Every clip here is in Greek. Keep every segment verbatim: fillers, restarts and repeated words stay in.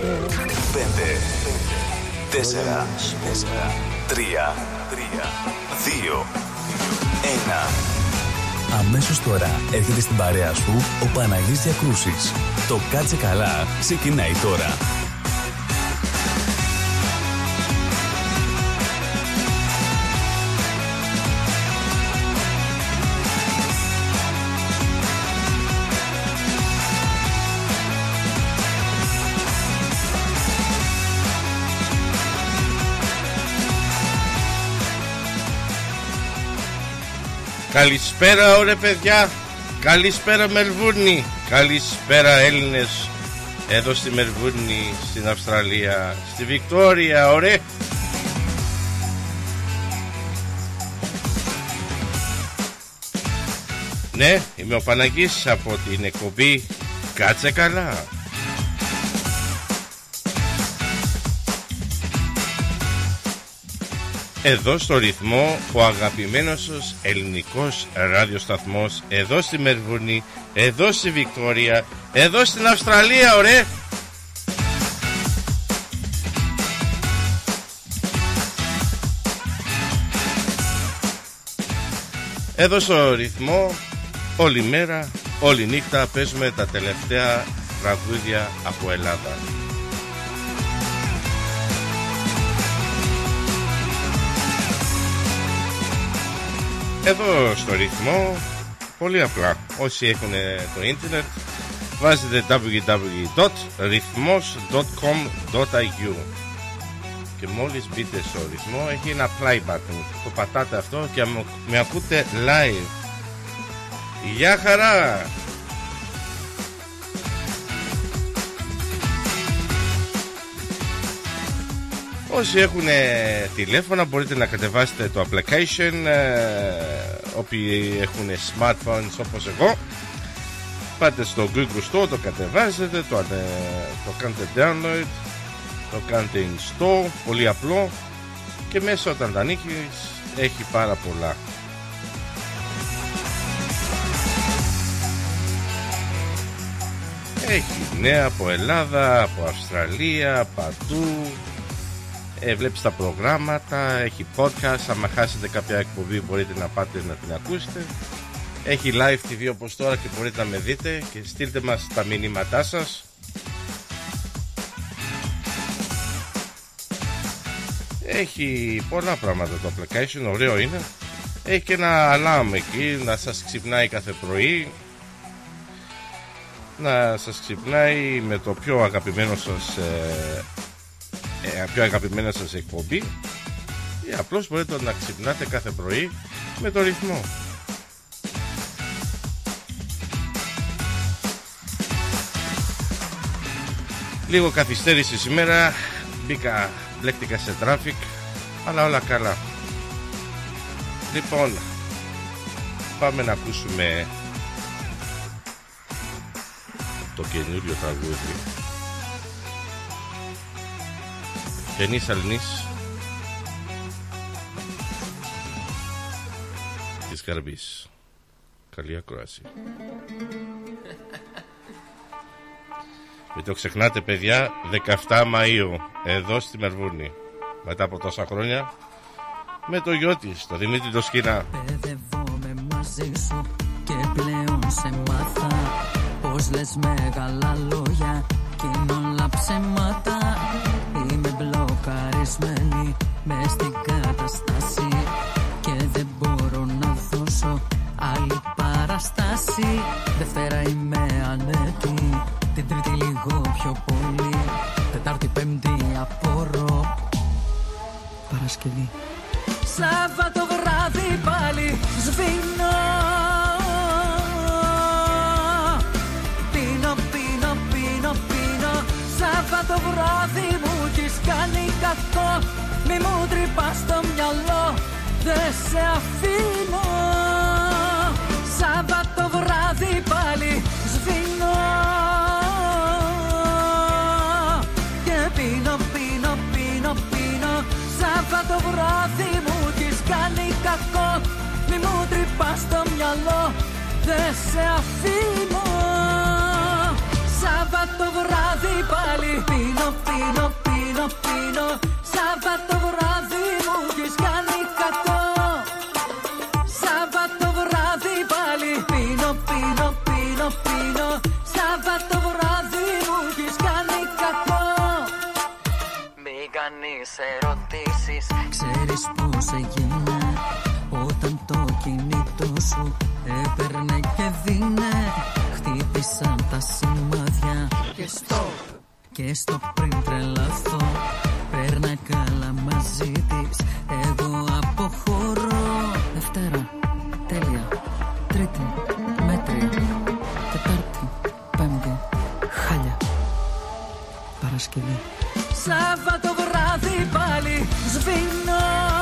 Πέντε, τέσσερα, τρία, δύο, ένα. Αμέσως τώρα έρχεται στην παρέα σου ο Παναγής Διακρούσης. Το κάτσε καλά ξεκινάει τώρα. Καλησπέρα ωραία παιδιά, καλησπέρα Μελβούρνη, καλησπέρα Έλληνες εδώ στη Μελβούρνη, στην Αυστραλία, στη Βικτόρια, ωραία. Ναι, είμαι ο Παναγής από την εκπομπή Κάτσε Καλά. Εδώ στο ρυθμό ο αγαπημένος σας ελληνικός ραδιοσταθμός, εδώ στη Μελβούρνη, εδώ στη Βικτόρια, εδώ στην Αυστραλία, ωραία. Εδώ στο ρυθμό όλη μέρα, όλη νύχτα παίζουμε τα τελευταία τραγούδια από Ελλάδα. Εδώ στο ρυθμό, πολύ απλά, όσοι έχουν το ίντερνετ, βάζετε double-u double-u double-u τελεία rhythmos τελεία com τελεία a u και μόλις μπείτε στο ρυθμό έχει ένα play button. Το πατάτε αυτό και με ακούτε live. Γεια χαρά! Όσοι έχουν τηλέφωνα μπορείτε να κατεβάσετε το application, ε, όποιοι έχουν smartphones όπως εγώ, πάτε στο Google Store, το κατεβάζετε, το, το κάνετε download, το κάνετε install, πολύ απλό και μέσα όταν τα ανοίξεις έχει πάρα πολλά. Έχει νέα από Ελλάδα, από Αυστραλία, παντού. Ε, βλέπεις τα προγράμματα, έχει podcast, άμα χάσετε κάποια εκπομπή μπορείτε να πάτε να την ακούσετε. Έχει live τι βι όπως τώρα και μπορείτε να με δείτε και στείλτε μας τα μηνύματά σας. Έχει πολλά πράγματα το application, ωραίο είναι. Έχει και ένα alarm εκεί να σας ξυπνάει κάθε πρωί, να σας ξυπνάει με το πιο αγαπημένο σας ε, ε, πιο αγαπημένα σας εκπομπή, ή απλώς μπορείτε να ξυπνάτε κάθε πρωί με το ρυθμό. Λίγο καθυστέρηση σήμερα, μπήκα, μπλέκτηκα σε traffic, αλλά όλα καλά. Λοιπόν, πάμε να ακούσουμε το καινούριο τραγούδι Γενής Αλνής της Καρμπής. Καλή ακρόαση. Μην το ξεχνάτε παιδιά, δεκαεφτά Μαΐου εδώ στη Μελβούρνη, μετά από τόσα χρόνια, με το γιο της, το Δημήτρη το Σκηνά. Παιδεύομαι μαζί σου και πλέον σε μάθα πως λες μεγάλα λόγια κι είναι όλα ψέματα. Είμαι μπλοκαρισμένη μες στην καταστάση και δεν μπορώ να δώσω άλλη παραστάση. Δευτέρα είμαι ανέτοιμη, την Τρίτη λίγο πιο πολύ, Τετάρτη Πέμπτη απορώ, Παρασκευή Σάββατο βράδυ πάλι σβήνω. Πίνω, πίνω, πίνω, πίνω. Σάββατο βράδυ μου έχεις κάνει κακό. Μη μου τρυπάς το μυαλό, δεν σε αφήνω. Σάββατο βράδυ πάλι σβήνω. Και πίνω, πίνω, πίνω, πίνω. Σάββατο βράδυ μου έχεις κάνει κακό. Μη μου τρυπάς το μυαλό, δεν σε αφήνω. Σάββατο βράδυ πάλι πίνω, πίνω, πίνω, πίνω, πίνω. Σάββατο βράδυ μου έχεις κάνει κακό. Σάββατο βράδυ πάλι πίνω, πίνω, πίνω, πίνω. Σάββατο βράδυ μου έχεις κάνει κακό. Μη κάνεις ερωτήσεις. Ξέρεις πως έγινε όταν το κινητό σου έπαιρνε και δίνε. Χτύπησαν τα σημάδια και στο, και στο πριν τρελαθώ. Παίρνα καλά μαζί της, εγώ αποχωρώ. Δευτέρα, τέλεια. Τρίτη, μέτρια. Τετάρτη, πέμπτη, χάλια. Παρασκευή. Σάββατο βράδυ πάλι σβήνω.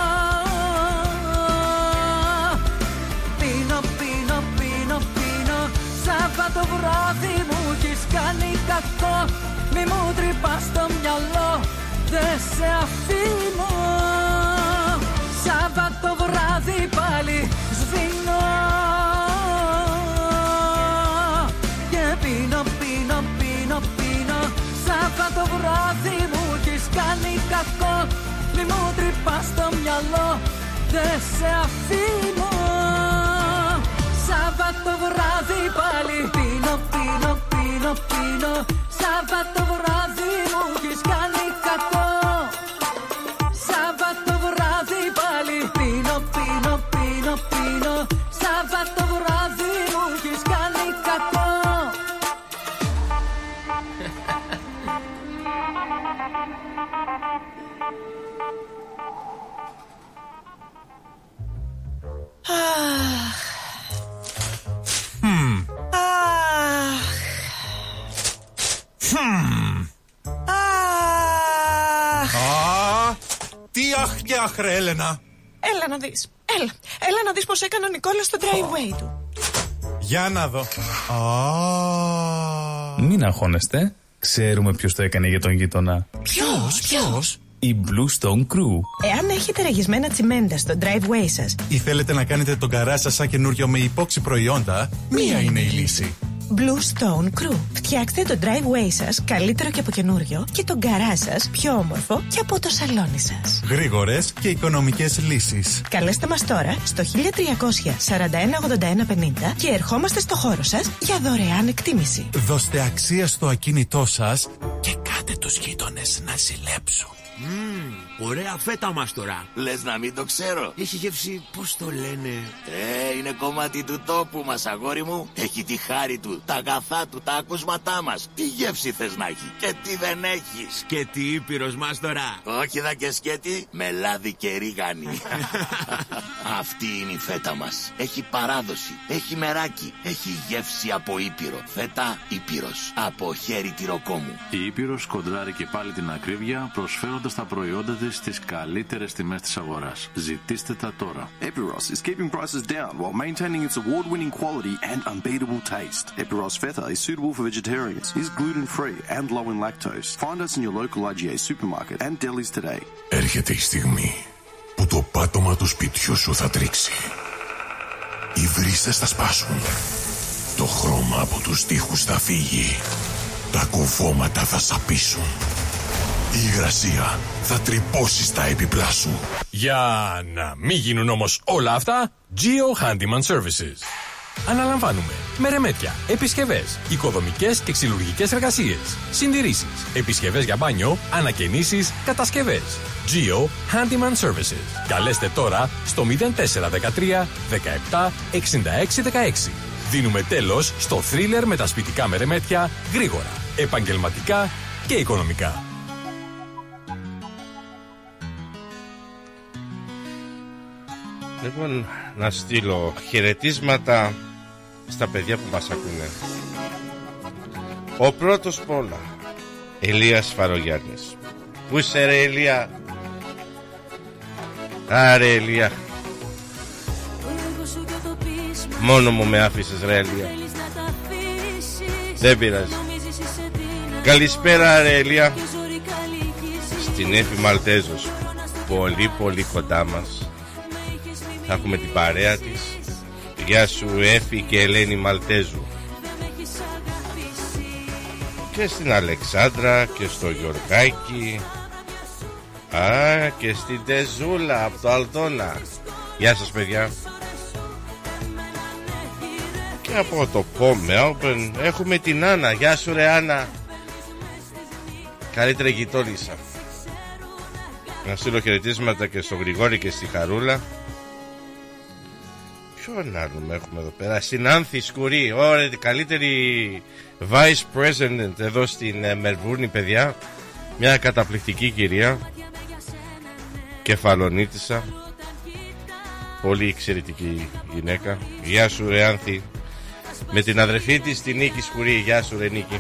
Πίνω, πίνω, πίνω, πίνω. Σάββατο βράδυ μου έχεις κάνει κακό. Μη μου τρυπάς το μυαλό, δεν σε αφήνω. Σάββατο βράδυ πάλι σβήνω. Και πίνω, πίνω, πίνω, πίνω. Σάββατο βράδυ μου έχεις κάνει κακό. Μη μου τρυπάς το μυαλό, δεν σε αφήνω. Σάββατο βράδυ πάλι πίνω, πίνω, πίνω, πίνω. Σάββατο βράδυ μου έχεις κάνει κακό. Σάββατο βράδυ πάλι πίνω, πίνω, πίνω, πίνω. Σάββατο βράδυ μου έχεις κάνει κακό. Αχ. Αχ. Αχ. Τι αχ και αχ ρε Έλενα. Έλα να δεις. Έλα. Έλα να δεις πως έκανε ο Νικόλας στο driveway του. Για να δω. Μην αγχώνεστε. Ξέρουμε ποιος το έκανε για τον γείτονα. Ποιος, ποιος? Η Blue Stone Crew. Εάν έχετε ραγισμένα τσιμέντα στο driveway σας ή θέλετε να κάνετε τον καράζ σας σαν καινούριο με υπόξι προϊόντα, μία είναι η λύση. Blue Stone Crew. Φτιάξτε το driveway σας καλύτερο και από καινούριο και τον γκαράζ σας πιο όμορφο και από το σαλόνι σας. Γρήγορες και οικονομικές λύσεις. Καλέστε μας τώρα στο χίλια τριακόσια σαράντα ένα ογδόντα ένα πενήντα και ερχόμαστε στο χώρο σας για δωρεάν εκτίμηση. Δώστε αξία στο ακίνητό σας και κάτε τους γείτονες να ζηλέψουν. Mm, ωραία φέτα μας τώρα. Λες να μην το ξέρω. Έχει γεύση, πώς το λένε? Ε, είναι κομμάτι του τόπου μας, αγόρι μου. Έχει τη χάρη του, τα αγαθά του, τα ακούσματά μας. Τι γεύση θες να έχει και τι δεν έχει? Σκέτη Ήπειρος μας τώρα. Όχι δα και σκέτη, με λάδι και ρίγανη. Αυτή είναι η φέτα μας. Έχει παράδοση, έχει μεράκι, έχει γεύση από Ήπειρο. Φέτα Ήπειρος, από χέρι τυροκόμου. Η Ήπειρος κοντράρει και πάλι την ακρίβεια, προσφέροντας τα προϊόντα της στις καλύτερες τιμές της αγοράς. Ζητήστε τα τώρα. Epiros is keeping prices down while maintaining its award-winning quality and unbeatable taste. Epiros Feta is suitable for vegetarians, is gluten-free and low in lactose. Find us in your local I G A supermarket and delis today. Έρχεται η στιγμή που το πάτωμα του σπιτιού σου θα τρίξει. Οι βρύσες θα σπάσουν. Το χρώμα από τους τοίχους θα φύγει. Τα κουφώματα θα σαπίσουν. Η υγρασία θα τρυπώσει στα έπιπλά σου. Για να μην γίνουν όμως όλα αυτά, Geo Handyman Services. Αναλαμβάνουμε μερεμέτια, επισκευές, οικοδομικές και ξυλουργικές εργασίες, συντηρήσεις, επισκευές για μπάνιο, ανακαινήσεις, κατασκευές. Geo Handyman Services. Καλέστε τώρα στο μηδέν τέσσερα δεκατρία δεκαεπτά εξήντα έξι δεκαέξι. Δίνουμε τέλος στο θρίλερ με τα σπιτικά μερεμέτια γρήγορα, επαγγελματικά και οικονομικά. Λοιπόν, να στείλω χαιρετίσματα στα παιδιά που μας ακούνε. Ο πρώτος πόλα, Ηλίας Φαρογιάννης. Πού είσαι ρε Ηλία? Άρε Ηλία, μόνο μου με άφησες ρε Ηλία. Δεν πειράζει. Καλησπέρα ρε Ηλία. Στην Έφη Μαλτέζος, πολύ πολύ κοντά μας. Θα έχουμε την παρέα της. Γεια σου Έφη και Ελένη Μαλτέζου. Και στην Αλεξάνδρα και στο Γιωργάκη. Α, και στην Τεζούλα από το Αλτώνα. Γεια σας παιδιά. Και από το Melbourne έχουμε την Άννα. Γεια σου ρε Άννα. Καλύτερη γειτόνισσα. Να στείλω χαιρετίσματα και στο Γρηγόρη και στη Χαρούλα. Ποιον άλλον έχουμε εδώ πέρα? Στην Άνθη Σκουρή. Ωραία, την καλύτερη Vice President εδώ στην ε, Μελβούρνη παιδιά. Μια καταπληκτική κυρία, κεφαλονίτισσα, πολύ εξαιρετική γυναίκα. Γεια σου ρε Άνθη. Με την αδερφή της την Νίκη Σκουρή. Γεια σου ρε Νίκη.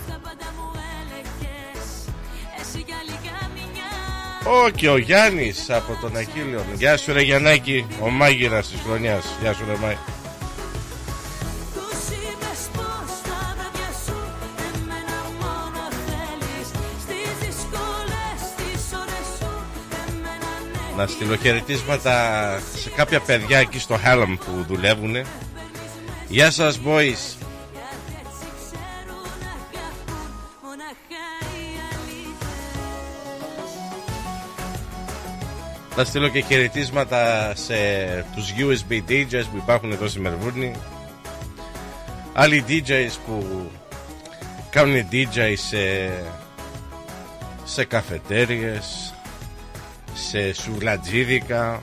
Ω, και ο Γιάννης από τον Ακύλιον. Γεια σου ρε Γιαννάκη, ο μάγειρας της χρονιάς. Γεια σου ρε Μάη. Να στείλω χαιρετίσματα σε κάποια παιδιά εκεί στο Hallam που δουλεύουνε. Γεια σας boys. Να στείλω και χαιρετίσματα σε τους γιου ες μπι ντι τζέις που υπάρχουν εδώ στη Μελβούρνη. Άλλοι ντι τζέις που κάνουν ντι τζέι σε, σε καφετέριες, σε σουβλατζίδικα,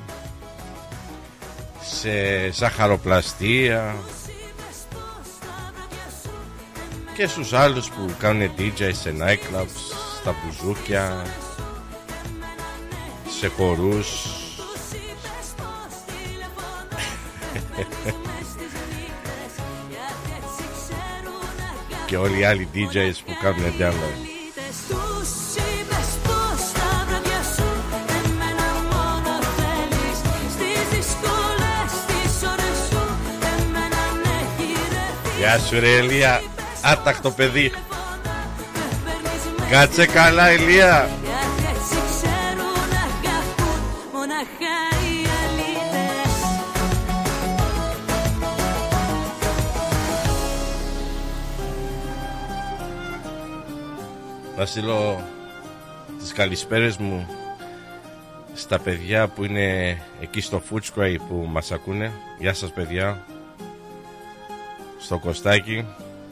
σε ζαχαροπλαστεία και στους άλλους που κάνουν ντι τζέι σε nightclubs, στα μπουζούκια, σε χορούς. Και όλοι οι άλλοι ντι τζέις που κάνουν download. Γεια σου ρε Ηλία, άτακτο παιδί. Κάτσε καλά Ηλία. Να στείλω τις καλησπέρες μου στα παιδιά που είναι εκεί στο Footscray που μας ακούνε. Γεια σας παιδιά. Στο Κωστάκι.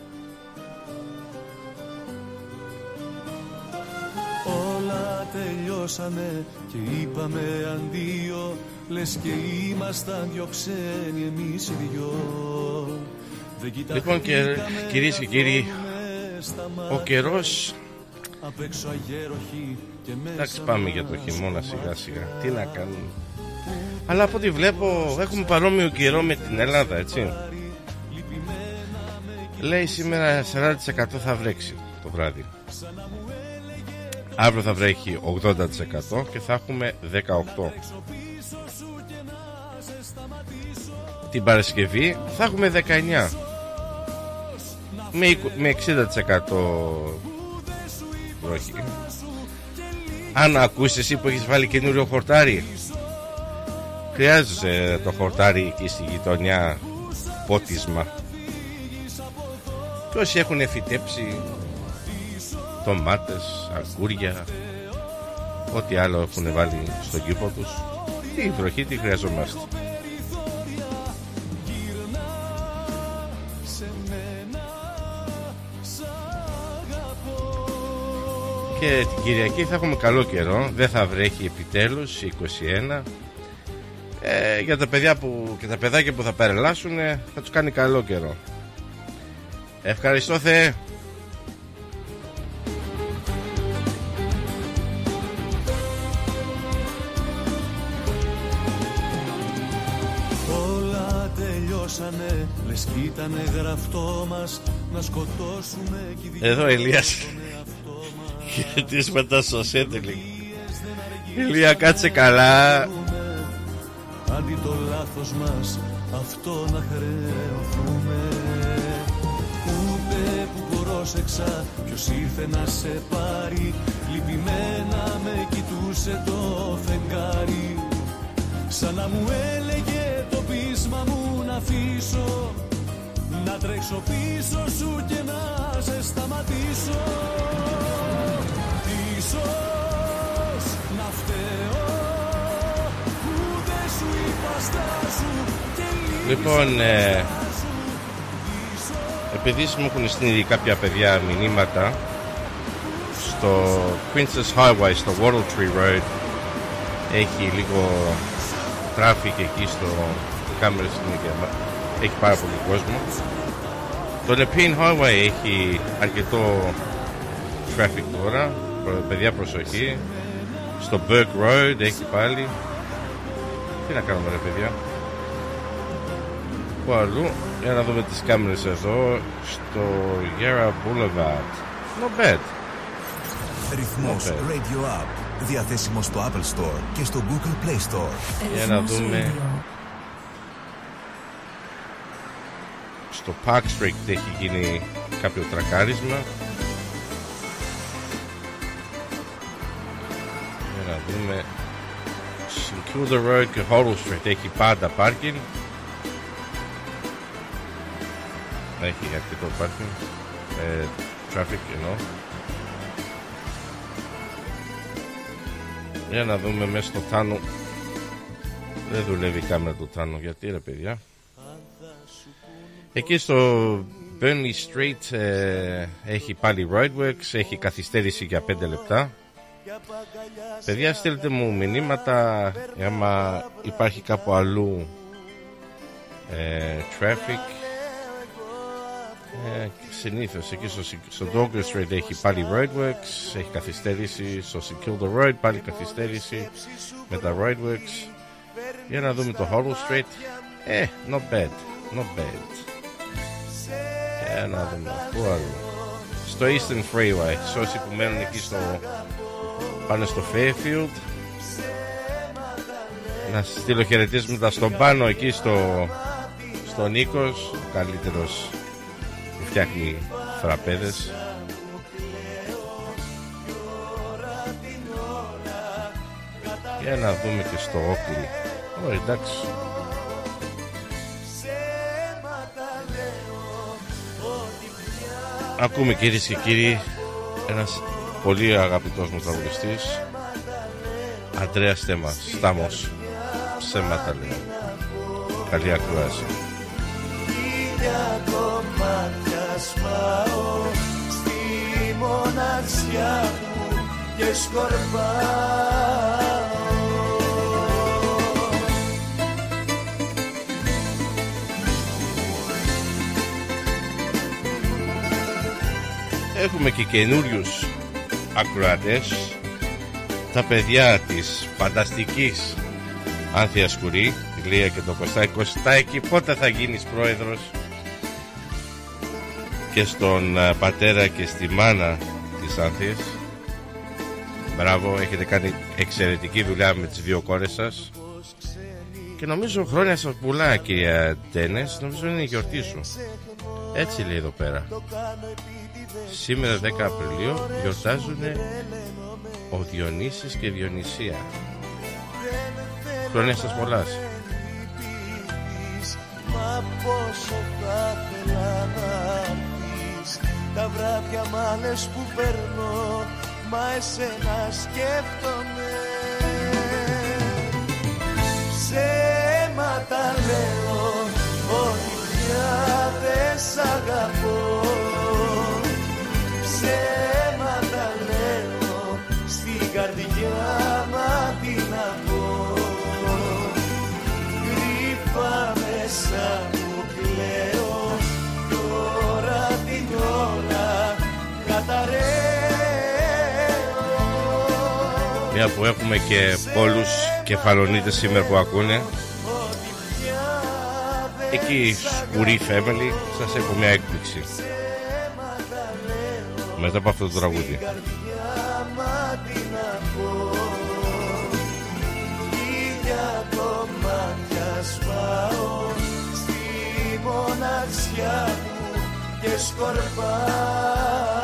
Όλα τελειώσανε και είπαμε αντίο, λες και ήμασταν δυο ξένοι εμείς οι δυο. Λοιπόν και κυρίες και κύριοι, ο καιρός, εντάξει πάμε για το χειμώνα σιγά σιγά. Τι να κάνουμε. Αλλά από ό,τι βλέπω έχουμε παρόμοιο καιρό με την Ελλάδα, έτσι. Λέει σήμερα σαράντα τοις εκατό θα βρέξει το βράδυ. Αύριο θα βρέχει ογδόντα τοις εκατό και θα έχουμε δεκαοκτώ. Την Παρασκευή θα έχουμε δεκαεννιά με εξήντα τοις εκατό βροχή. Αν ακούσεις εσύ που έχεις βάλει καινούριο χορτάρι, χρειάζεσαι το χορτάρι εκεί στη γειτονιά πότισμα. Και όσοι έχουν φυτέψει ντομάτες, αγκούρια, ό,τι άλλο έχουν βάλει στον κήπο τους, τη βροχή τη χρειαζόμαστε. Και την Κυριακή θα έχουμε καλό καιρό. Δεν θα βρέχει επιτέλους, είκοσι ένα. ε, Για τα παιδιά που, και τα παιδάκια που θα περελάσουν, θα τους κάνει καλό καιρό. Ευχαριστώ Θεέ. Όλα τελειώσανε, λες κι ήτανε γραφτό μας να σκοτώσουμε. Εδώ Ηλίας. Χαιρετίσματα στο Σέντελινγκ. Ηλία κάτσε καλά. Αντί το λάθος μας αυτό να χρεωθούμε. Ούτε που πρόσεξα ποιος ήρθε να σε πάρει. Λυπημένα με κοιτούσε το φεγγάρι. Σαν να μου έλεγε το πείσμα μου να αφήσω. να τρέξω πίσω σου και να σε σταματήσω. Ίσως να φταίω που δεν σου είπα στάσου και λύσου. Λοιπόν, ε, επειδή μου έχουν στείλει κάποια παιδιά μηνύματα στο Princess Highway, στο Wattle Tree Road, έχει λίγο traffic εκεί στο κάμερες, έχει πάρα πολύ κόσμο. Το Nepean Highway έχει αρκετό traffic τώρα, παιδιά προσοχή. Στο Burke Road έχει πάλι. Τι να κάνουμε ρε παιδιά. Πού αλλού, για να δούμε τις κάμερες εδώ. Στο Yarra Boulevard. Not bad. Ρυθμός Radio App, διαθέσιμο στο Apple Store και στο Google Play Store. Για να δούμε. Στο Park Street έχει γίνει κάποιο τρακάρισμα. Για να δούμε. St Kilda Road και Hoddle Street έχει πάντα πάρκινγκ. Έχει αρκετό πάρκινγκ. ε, Traffic εννοώ. Για να δούμε μέσα στο Τάνο. Δεν δουλεύει η κάμερα του Τάνο. Γιατί ρε παιδιά. Εκεί στο Burnley Street ε, έχει πάλι roadworks. Έχει καθυστέρηση για πέντε λεπτά. Παιδιά, στείλτε μου μηνύματα άμα υπάρχει κάπου αλλού ε, traffic. ε, Συνήθως εκεί στο, στο Douglas Street έχει πάλι roadworks. Έχει καθυστέρηση. Στο St Kilda Road πάλι καθυστέρηση με τα roadworks. Για να δούμε το Hoddle Street. Ε, not bad, not bad. Για να δούμε πού άλλο. Στο Eastern Freeway, σε όσοι που μένουν εκεί στο, πάνε στο Fairfield, να στείλω χαιρετίσματα στον Πάνο εκεί στο, στο Νίκος, ο καλύτερος που φτιάχνει φραπέδες. Για να δούμε και στο Όκλι. Ω, εντάξει. Ακούμε κυρίες και κύριοι ένας πολύ αγαπητός μου τραγουδιστής, Αντρέας Στέμας, Στάμος, ψέματα λέω. Καλή ακρόαση. Χίλια κομμάτια σπάω στη μοναξιά μου και σκορπάω. Έχουμε και καινούριους ακροατές, τα παιδιά της φανταστικής Άνθια Σκουρή, τη Λία και το Κωστάκη. Κωστάκη, πότε θα γίνεις πρόεδρος? Και στον πατέρα και στη μάνα της Άνθιας, μπράβο, έχετε κάνει εξαιρετική δουλειά με τις δύο κόρες σας. Και νομίζω χρόνια σας πουλά, κυρία Τένες, νομίζω είναι η γιορτή σου. Έτσι λέει εδώ πέρα. Σήμερα δέκα Απριλίου γιορτάζουν ο Διονύσης και Διονυσία. Χρόνια σας πολλά. Μα πόσο θα ήθελα να έρθεις, τα βράδια μ' άλλες που περνώ, μα εσένα σκέφτομαι. Ψέματα λέω ότι πια δεν σ' αγαπώ. Ψέματα λέω στην καρδιά μα τι να πω. Κρύφα μέσα μου κλαίω, τώρα την ώρα καταραίω. Μια που έχουμε και πολλούς κεφαλονίτες σήμερα που ακούνε, εκεί Σκουρή Family, σας έχω μια έκπληξη μετά από αυτό το τραγούδι. Χίλια κομμάτια σπάω στη μοναξιά μου και σκορπάω.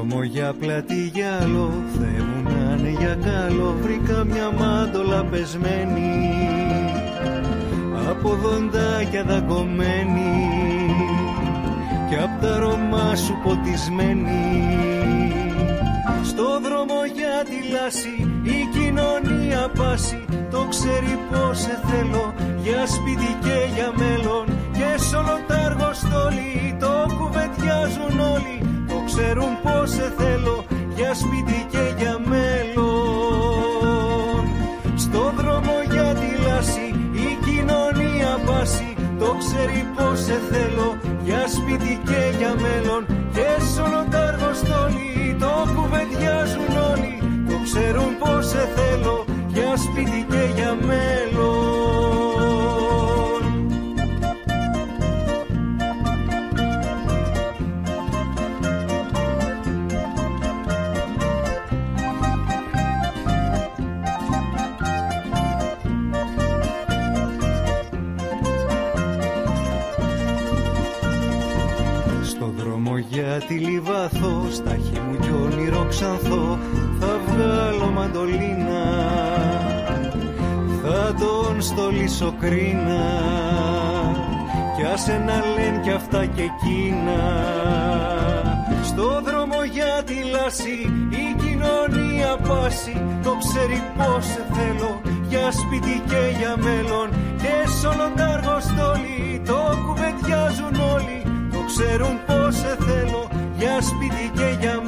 δρόμο για πλατή γυάλο, Θεέ μου να είναι για καλό, βρήκα μια μάντολα πεσμένη, από δοντάκια δαγκωμένη και απ' τα αρώμα σου ποτισμένη. Στο δρόμο για τη λάση η κοινωνία πάσει, το ξέρει πως σε θέλω για σπίτι και για μέλλον, και σ' όλο τ' αργοστόλι το κουβεντιάζουν όλοι, το ξέρουν πως σε θέλω για σπίτι και για μέλλον. Στο δρόμο για τη λάση η κοινωνία πάσει, το ξέρει πως σε θέλω για σπίτι και για μέλλον, και σ' όλο τ' αργοστόλι το κουβεντιάζουν όλοι, το ξέρουν πως σε θέλω για σπίτι και για μέλλον. Για τη Λιβάθο, στάχη μου κι όνειρο ξανθώ, θα βγάλω μαντολίνα, θα τον στολίσω κρίνα, κι άσε να λένε κι αυτά και εκείνα. Στο δρόμο για τη λάση η κοινωνία πάσει, το ξέρει πως σε θέλω για σπίτι και για μέλλον, και σ' όλο τ' αργοστόλι το κουβεντιάζουν όλοι, το ξέρουν πως σε θέλω για σπίτι και για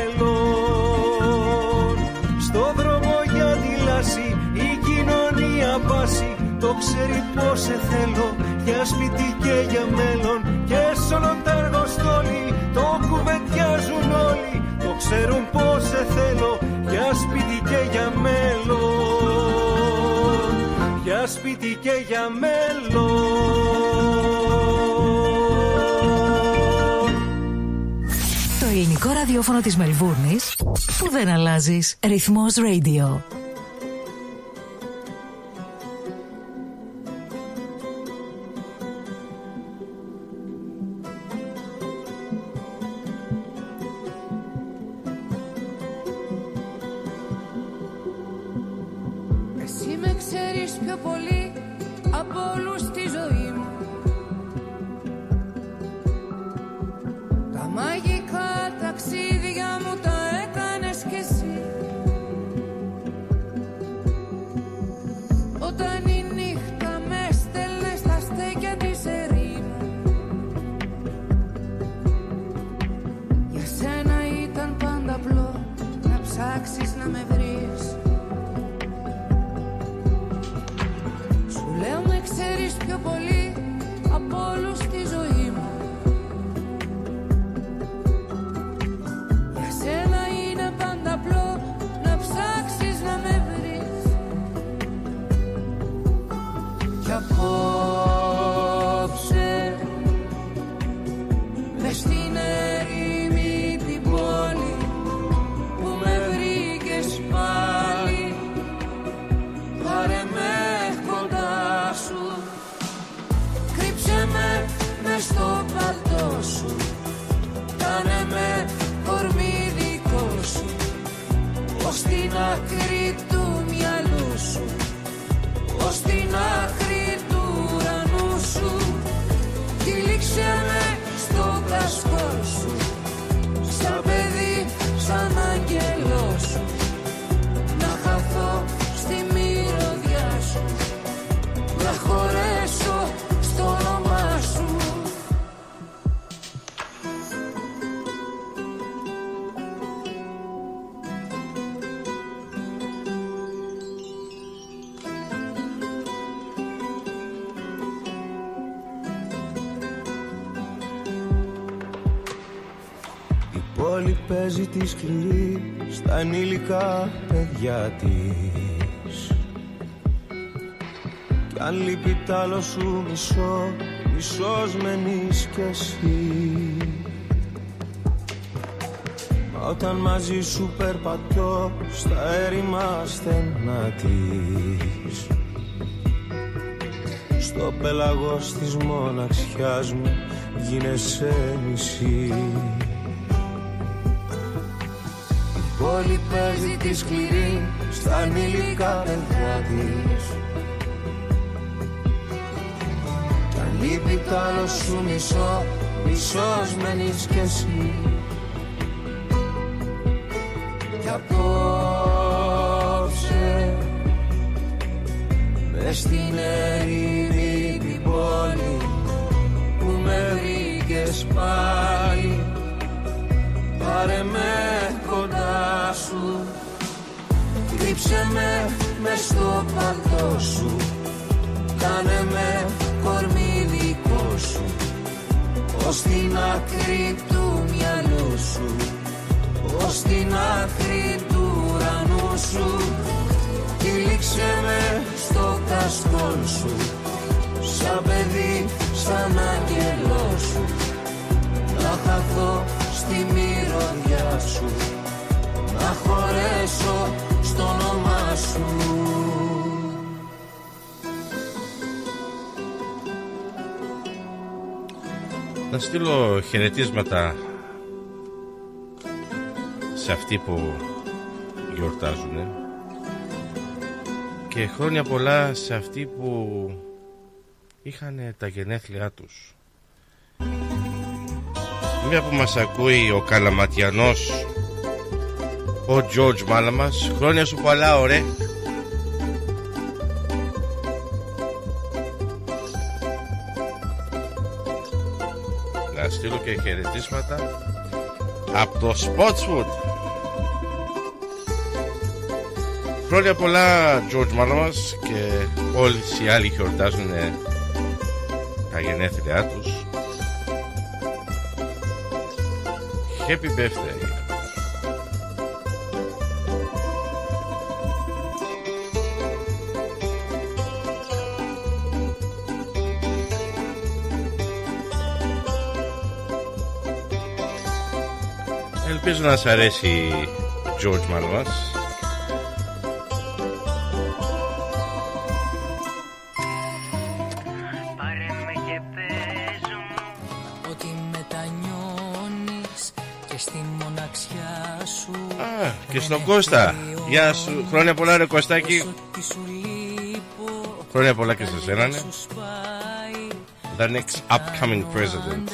μέλλον. Στο δρόμο για τη λάση η κοινωνία πάσει, το ξέρει πως σε θέλω για σπίτι και για μέλλον, και σ' όλο τ' αργοστόλι το κουβεντιάζουν όλοι, το ξέρουν πως σε θέλω για σπίτι και για μέλλον, για σπίτι και για μέλλον. Το ελληνικό ραδιόφωνο της Μελβούρνης που δεν αλλάζεις. Ρυθμός Radio. Εσύ με ξέρεις πιο πολύ από όλους στη ζωή μου. Τα μαγικά ταξίδια μου τα έκανες κι εσύ. Όταν η νύχτα με στέλνε στα στέκια της ερήμου, για σένα ήταν πάντα απλό να ψάξεις να με βρεις. Σου λέω με ξέρεις πιο πολύ από όλους στη ζωή μου. Απόψε μες στην ερήμη την πόλη που με βρήκες πάλι, πάρε με κοντά σου, κρύψε με μες στο παλτό σου, κάνε με κορμί δικό σου, ως την άκρη του μυαλού σου, ως την άκρη του ουρανού σου, τυλίξε με στο κασκό σου, σαν παιδί, σαν άγγελό σου, να χαθώ στη μυρωδιά σου, να χωρέσω στο όνομά σου. Όλη παίζει τη σκληρή στα ενήλικα παιδιά της, κι αν λείπει τ' άλλο σου μισό, μισός μένεις κι εσύ. Μα όταν μαζί σου περπατώ στα έρημα στενά της, στο πέλαγος της μοναξιάς μου γίνεσαι νησί. πόλη παίζει τη σκληρή στα ανήλικα παιδιά της. Κι αν λείπει τ' άλλο σου μισό, μισός μένεις κι εσύ. Κι απόψε μες στην ερήμη την πόλη που με βρήκες πάλι, πάρε με κοντά σου, κρύψε με μες στο παλτό σου, κάνε με κορμί δικό σου, ως την άκρη του μυαλού σου, ως την άκρη του ουρανού σου, τυλίξε με στο κασκόλ σου, σαν παιδί, σαν άγγελό σου, να χαθώ στη μυρωδιά σου, να χωρέσω στο όνομά σου. Να στείλω χαιρετίσματα σε αυτοί που γιορτάζουν και χρόνια πολλά σε αυτοί που είχαν τα γενέθλιά τους. Μια που μας ακούει ο Καλαματιανός, ο Τζορτζ Μάλαμας, χρόνια σου πολλά, ωραία. Να στείλω και χαιρετίσματα από το Spotswood. Χρόνια πολλά, Τζορτζ Μάλαμας, και όλοι οι άλλοι γιορτάζουν τα γενέθλιά τους. Happy birthday. Ελπίζω να σας αρέσει George Malmas. Πάρε με και πες μου ότι μετανιώνεις και στη μοναξιά σου. Α, και στον Κώστα. Γεια σου, χρόνια πολλά ρε Κωστάκη. Χρόνια πολλά και σε σένα, ναι. The next upcoming president.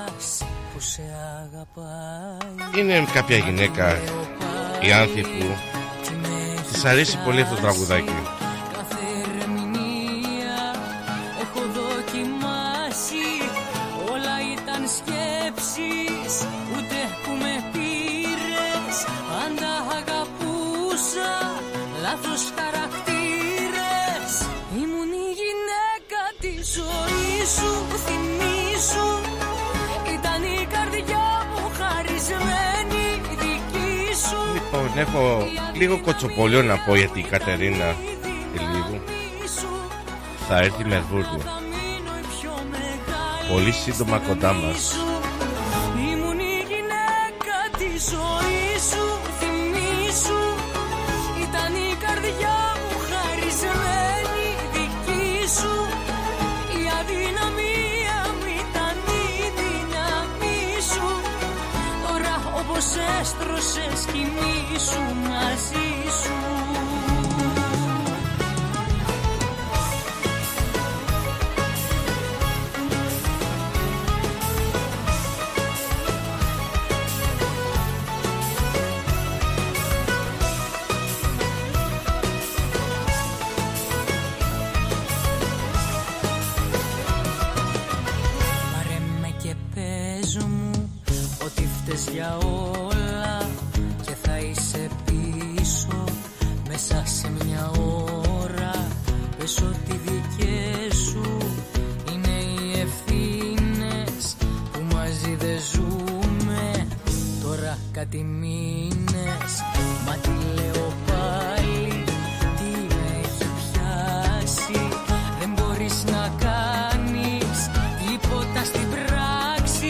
Είναι κάποια γυναίκα, η Άνθη, που της αρέσει πολύ αυτό το τραγουδάκι. Έχω δοκιμάσει, όλα ήταν σκέψεις, ούτε που με πήρες. Αν τα αγαπούσα, λάθος χαρακτήρες. Ήμουν η γυναίκα τη ζωή σου, θυμίσου. Ήταν η καρδιά μου χαρισμένη, δική σου. Λοιπόν, έχω λίγο κοτσοπολιό να πω για την Κατερίνα Ηλίδου. Θα έρθει Μελβούρνη πολύ σύντομα κοντά μας. Ήμουν η γυναίκα τη ζωή σου, θυμίσου. Ήταν η καρδιά μου χαρισμένη, δική σου. Η αδυναμία μου ήταν η δύναμή σου. Τώρα όπως έστρωσες κοιμήσου μαζί σου. Για όλα και θα είσαι πίσω μέσα σε μια ώρα. Πες ότι δικές σου είναι οι ευθύνες που μαζί δεν ζούμε τώρα κάτι μήνες. Μα τι λέω πάλι, τι με έχει πιάσει. Δεν μπορείς να κάνεις τίποτα στην πράξη.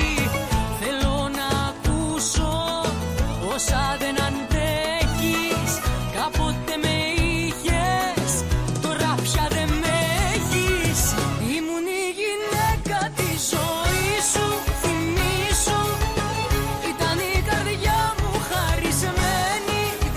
Όσα δεν αντέχεις, κάποτε με είχες, τώρα πια δεν με έχεις. Ήμουν η γυναίκα τη ζωή σου, θυμίσου. Ήταν η καρδιά μου χαρισμένη,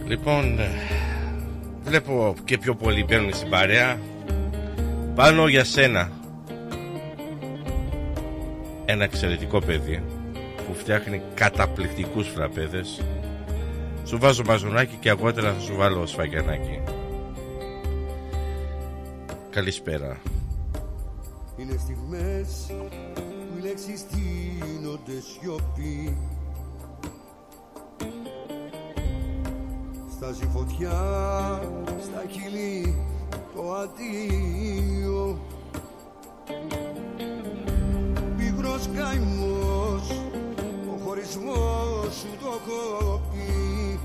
Λοιπόν, βλέπω και πιο πολλοί μπαίνουν στην παρέα. Πάνω για σένα. Ένα εξαιρετικό παιδί που φτιάχνει καταπληκτικούς φραπέδες. Σου βάζω μαζονάκι και αργότερα θα σου βάλω σφαγιανάκι. Καλησπέρα. Είναι στιγμές που οι λέξεις δίνονται σιωπή. Στάζει φωτιά στα χείλη το αντίο. Πίγρος καημός, ο χωρισμός σου το κόπει.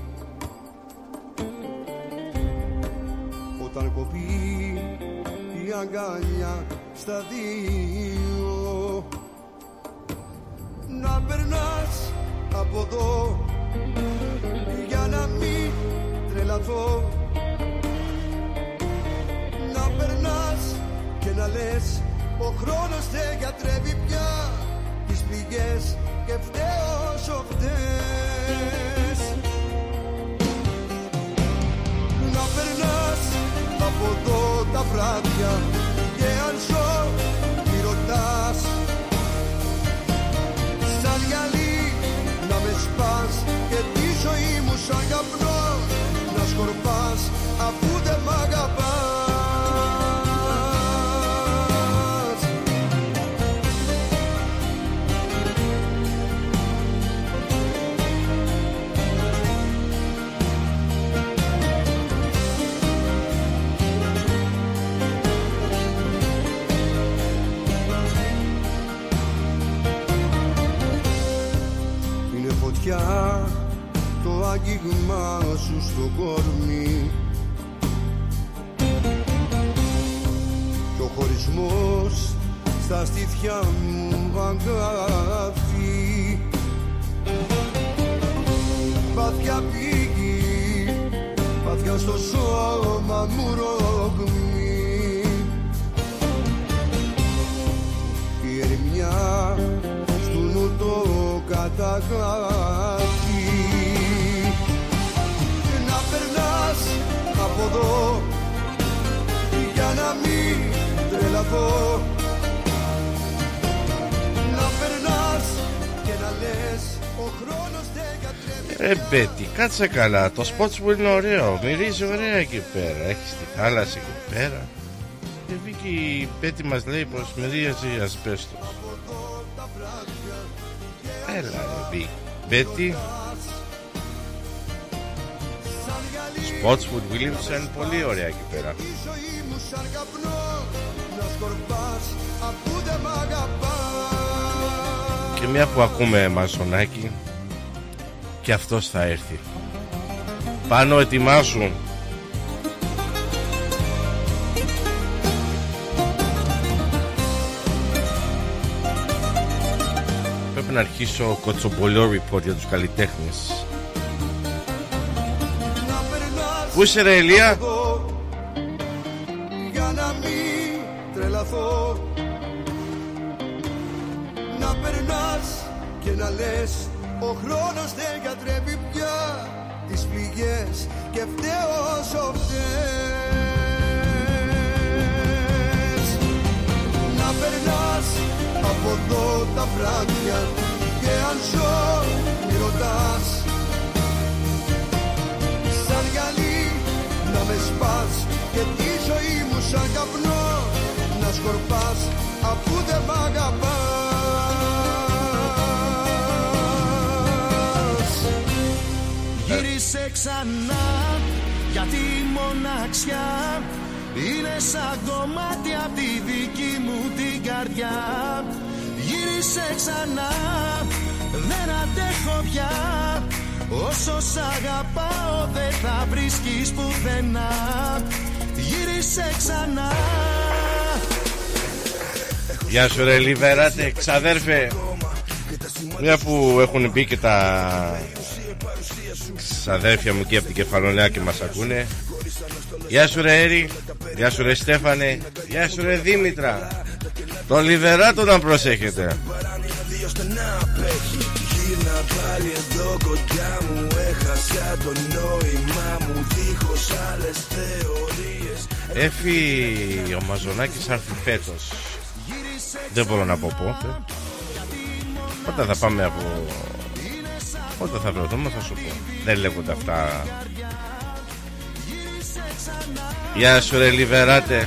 Όταν κοπεί η αγκαλιά στα δύο, να περνάς από εδώ για να μην τρελαθώ. Να περνάς και να λες ο χρόνος δεν γιατρεύει πια τις πληγές και φταίω όσο φταίς. Να περνάς από εδώ τα βράδια και αν ζω μη ρωτάς. Σαν γυαλί να με σπάς και τη ζωή μου σαν καπνό να σκορπάς αφού δεν μ' αγαπάς. Το άγγιγμά σου στο κορμί κι ο χωρισμός στα στήθια μου αγκάθι. Πάθια πήγη, πάθια στο σώμα μου ρογμή. Η ερημιά στου νου το καταγράφει. Να περνάς από εδώ για να μην τρελαθώ. Να περνάς και να λες ο χρόνος δεν κατρέπει. Ε, Μπέτη, κάτσε καλά. Το σποτ σου είναι ωραίο. Μυρίζει ωραία εκεί πέρα. Έχεις τη θάλασσα εκεί πέρα. Και βγήκε η Μπέτη μας λέει πως μυρίζει ασβέστος. Έλα ρε Μπέτη. Spotswood Williamson, πολύ ωραία εκεί πέρα. Και μια που ακούμε μαζονάκι, και αυτός θα έρθει. Πάνω ετοιμάσου. Πρέπει να αρχίσω κοτσομπολιό report για τους καλλιτέχνες. Πού είσαι ρε Ηλία? Για να μην τρελαθώ. Να περνάς και να λες ο χρόνος δεν γιατρεύει πια τις πληγές και φταίω όσο φταίς. Να περνάς από εδώ τα βράδια και αν ζω μη ρωτάς. Σαν γυαλί να με σπάς και τη ζωή μου σαν καπνό να σκορπάς αφού δεν μ' αγαπάς. Γύρισε ξανά γιατί η μοναξιά είναι σαν κομμάτι απ' τη δική μου την καρδιά. Γύρισε ξανά, δεν αντέχω πια. Όσο σ' αγαπάω δεν θα βρίσκεις πουθενά. Γύρισε ξανά. Γεια σου ρε Λιβεράτε, ξαδέρφε. Μια που έχουν μπει και τα ξαδέρφια μου εκεί από την Κεφαλονέα και μας ακούνε. Γεια σου ρε Έρη. Γεια σου ρε Στέφανε. Γεια σου ρε Δήμητρα. Το Λιβεράτο να προσέχετε. Γίνα πάλι εδώ κοντά μου, έχασα το νόημά μου, δίχως άλλες θεωρίες. Έφη ο Μαζονάκης άρθει φέτος. Δεν μπορώ να πω πότε. Όταν θα πάμε από... Όταν θα βρεθούμε θα σου πω. Δεν λέγονται αυτά. Γεια σου ρε Λιβεράτε.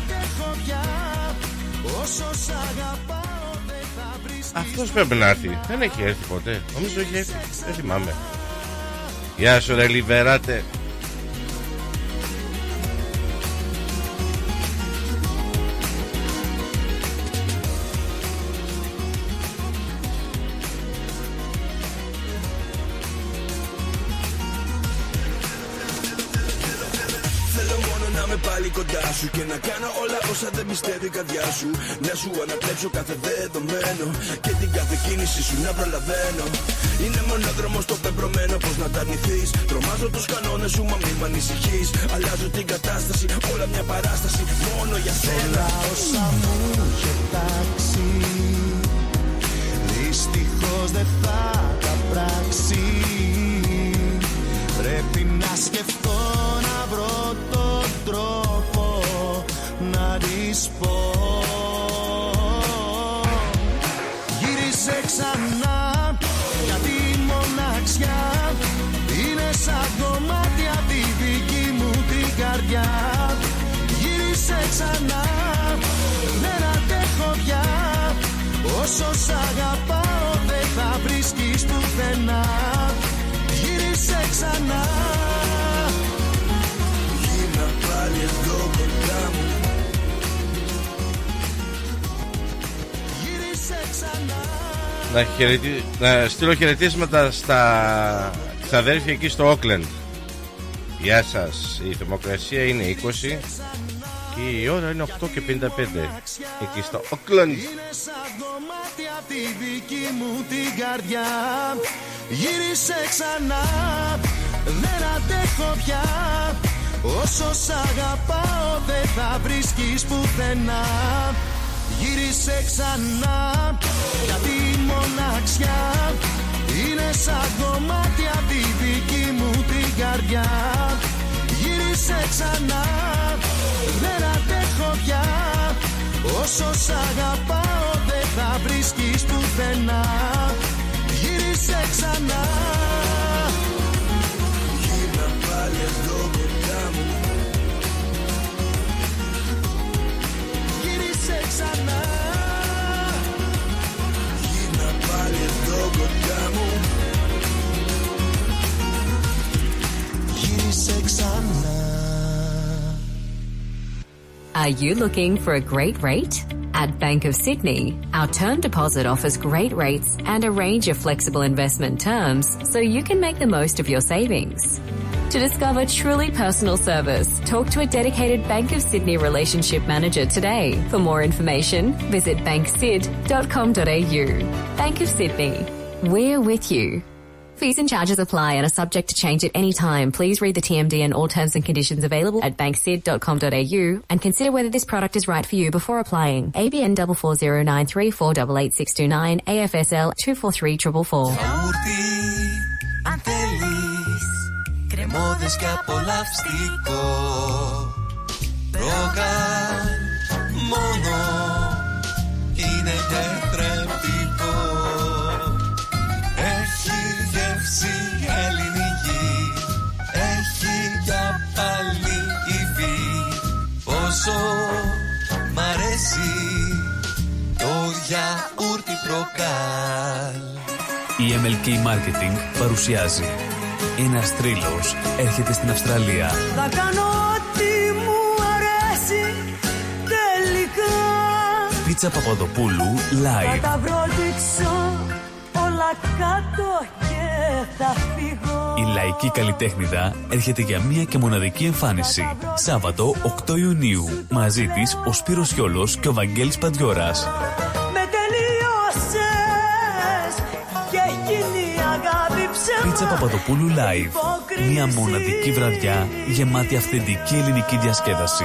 Αυτός πρέπει να έρθει. Δεν έχει έρθει ποτέ. Νομίζω έχει έρθει. Δεν θυμάμαι. Γεια σου ρε Λιβεράτε. Πάλι κοντά σου και να κάνω όλα όσα δεν πιστεύει η καρδιά σου. Να σου ανατρέψω κάθε δεδομένο και την κάθε κίνηση σου να προλαβαίνω. Είναι μονόδρομος το πεμπρωμένο, πως να τα αρνηθείς. Τρομάζω τους κανόνες σου, μα μη μ' ανησυχείς. Αλλάζω την κατάσταση, όλα μια παράσταση μόνο για σένα. Όλα όσα μου είχε τάξει δυστυχώς δεν θα τα πράξει. Πρέπει να σκεφτώ να βρω τον τρόπο να της πω. Γύρισε ξανά, γιατί η μοναξιά είναι σαν κομμάτι απ' τη δική μου την καρδιά. Γύρισε ξανά, δεν αντέχω πια. Όσο σ' αγαπάω δεν θα βρίσκεις πουθενά. Γύρισε ξανά. Γίνα πάλι εδώ κοντά μου. Γύρισε ξανά. Να, χαιρετι... να στείλω χαιρετίσματα στα ξαδέρφια εκεί στο Όκλεντ. Γεια σας. Η θερμοκρασία είναι είκοσι και η ώρα είναι οκτώ και πενήντα πέντε εκεί στο Όκλεντ. Τη δική μου την καρδιά. Γύρισε ξανά, δεν αντέχω πια. Όσο σ' αγαπάω δεν θα βρίσκεις πουθενά. Γύρισε ξανά, γιατί η μοναξιά είναι σαν κομμάτι απ' τη δική μου την καρδιά. Γύρισε ξανά, δεν αντέχω πια. Όσο σ' αγαπάω δεν θα βρίσκεις πουθενά. Γύρισε ξανά. Γίνα πάλι εδώ κοντά μου. Γύρισε ξανά. Γίνα πάλι εδώ κοντά μου. Γύρισε ξανά. Are you looking for a great rate? At Bank of Sydney, our term deposit offers great rates and a range of flexible investment terms so you can make the most of your savings. To discover truly personal service, talk to a dedicated Bank of Sydney relationship manager today. For more information, visit bank sid dot com dot a u. Bank of Sydney. We're with you. Fees and charges apply and are subject to change at any time. Please read the T M D and all terms and conditions available at bank sid dot com dot a u and consider whether this product is right for you before applying. A B N four four zero nine three four eight eight six two nine, A F S L two four three four four four. Γιαούρτι, αν θέλεις, κρεμώδες και απολαυστικό. Ρόγαν μόνο είναι τετρεπτικό. Έχει γεύση ελληνική, έχει για πάλι υφή. Πόσο μ' αρέσει το γιαούρτι Προκάλ. Η εμ ελ κέι Marketing παρουσιάζει ένας θρύλος έρχεται στην Αυστραλία. Θα κάνω ό,τι μου αρέσει τελικά. Πίτσα Παπαδοπούλου live. Θα τα βροντίξω όλα κάτω και θα φύγω. Η λαϊκή καλλιτέχνηδα έρχεται για μία και μοναδική εμφάνιση. Σάββατο οκτώ Ιουνίου. Μαζί της ο Σπύρος Γιόλος και ο Βαγγέλης Παντιώρας. Με τελείωσες και εκείνη η αγάπη ψέμα. Πίτσα Παπαδοπούλου live. Μία μοναδική βραδιά γεμάτη αυθεντική ελληνική διασκέδαση.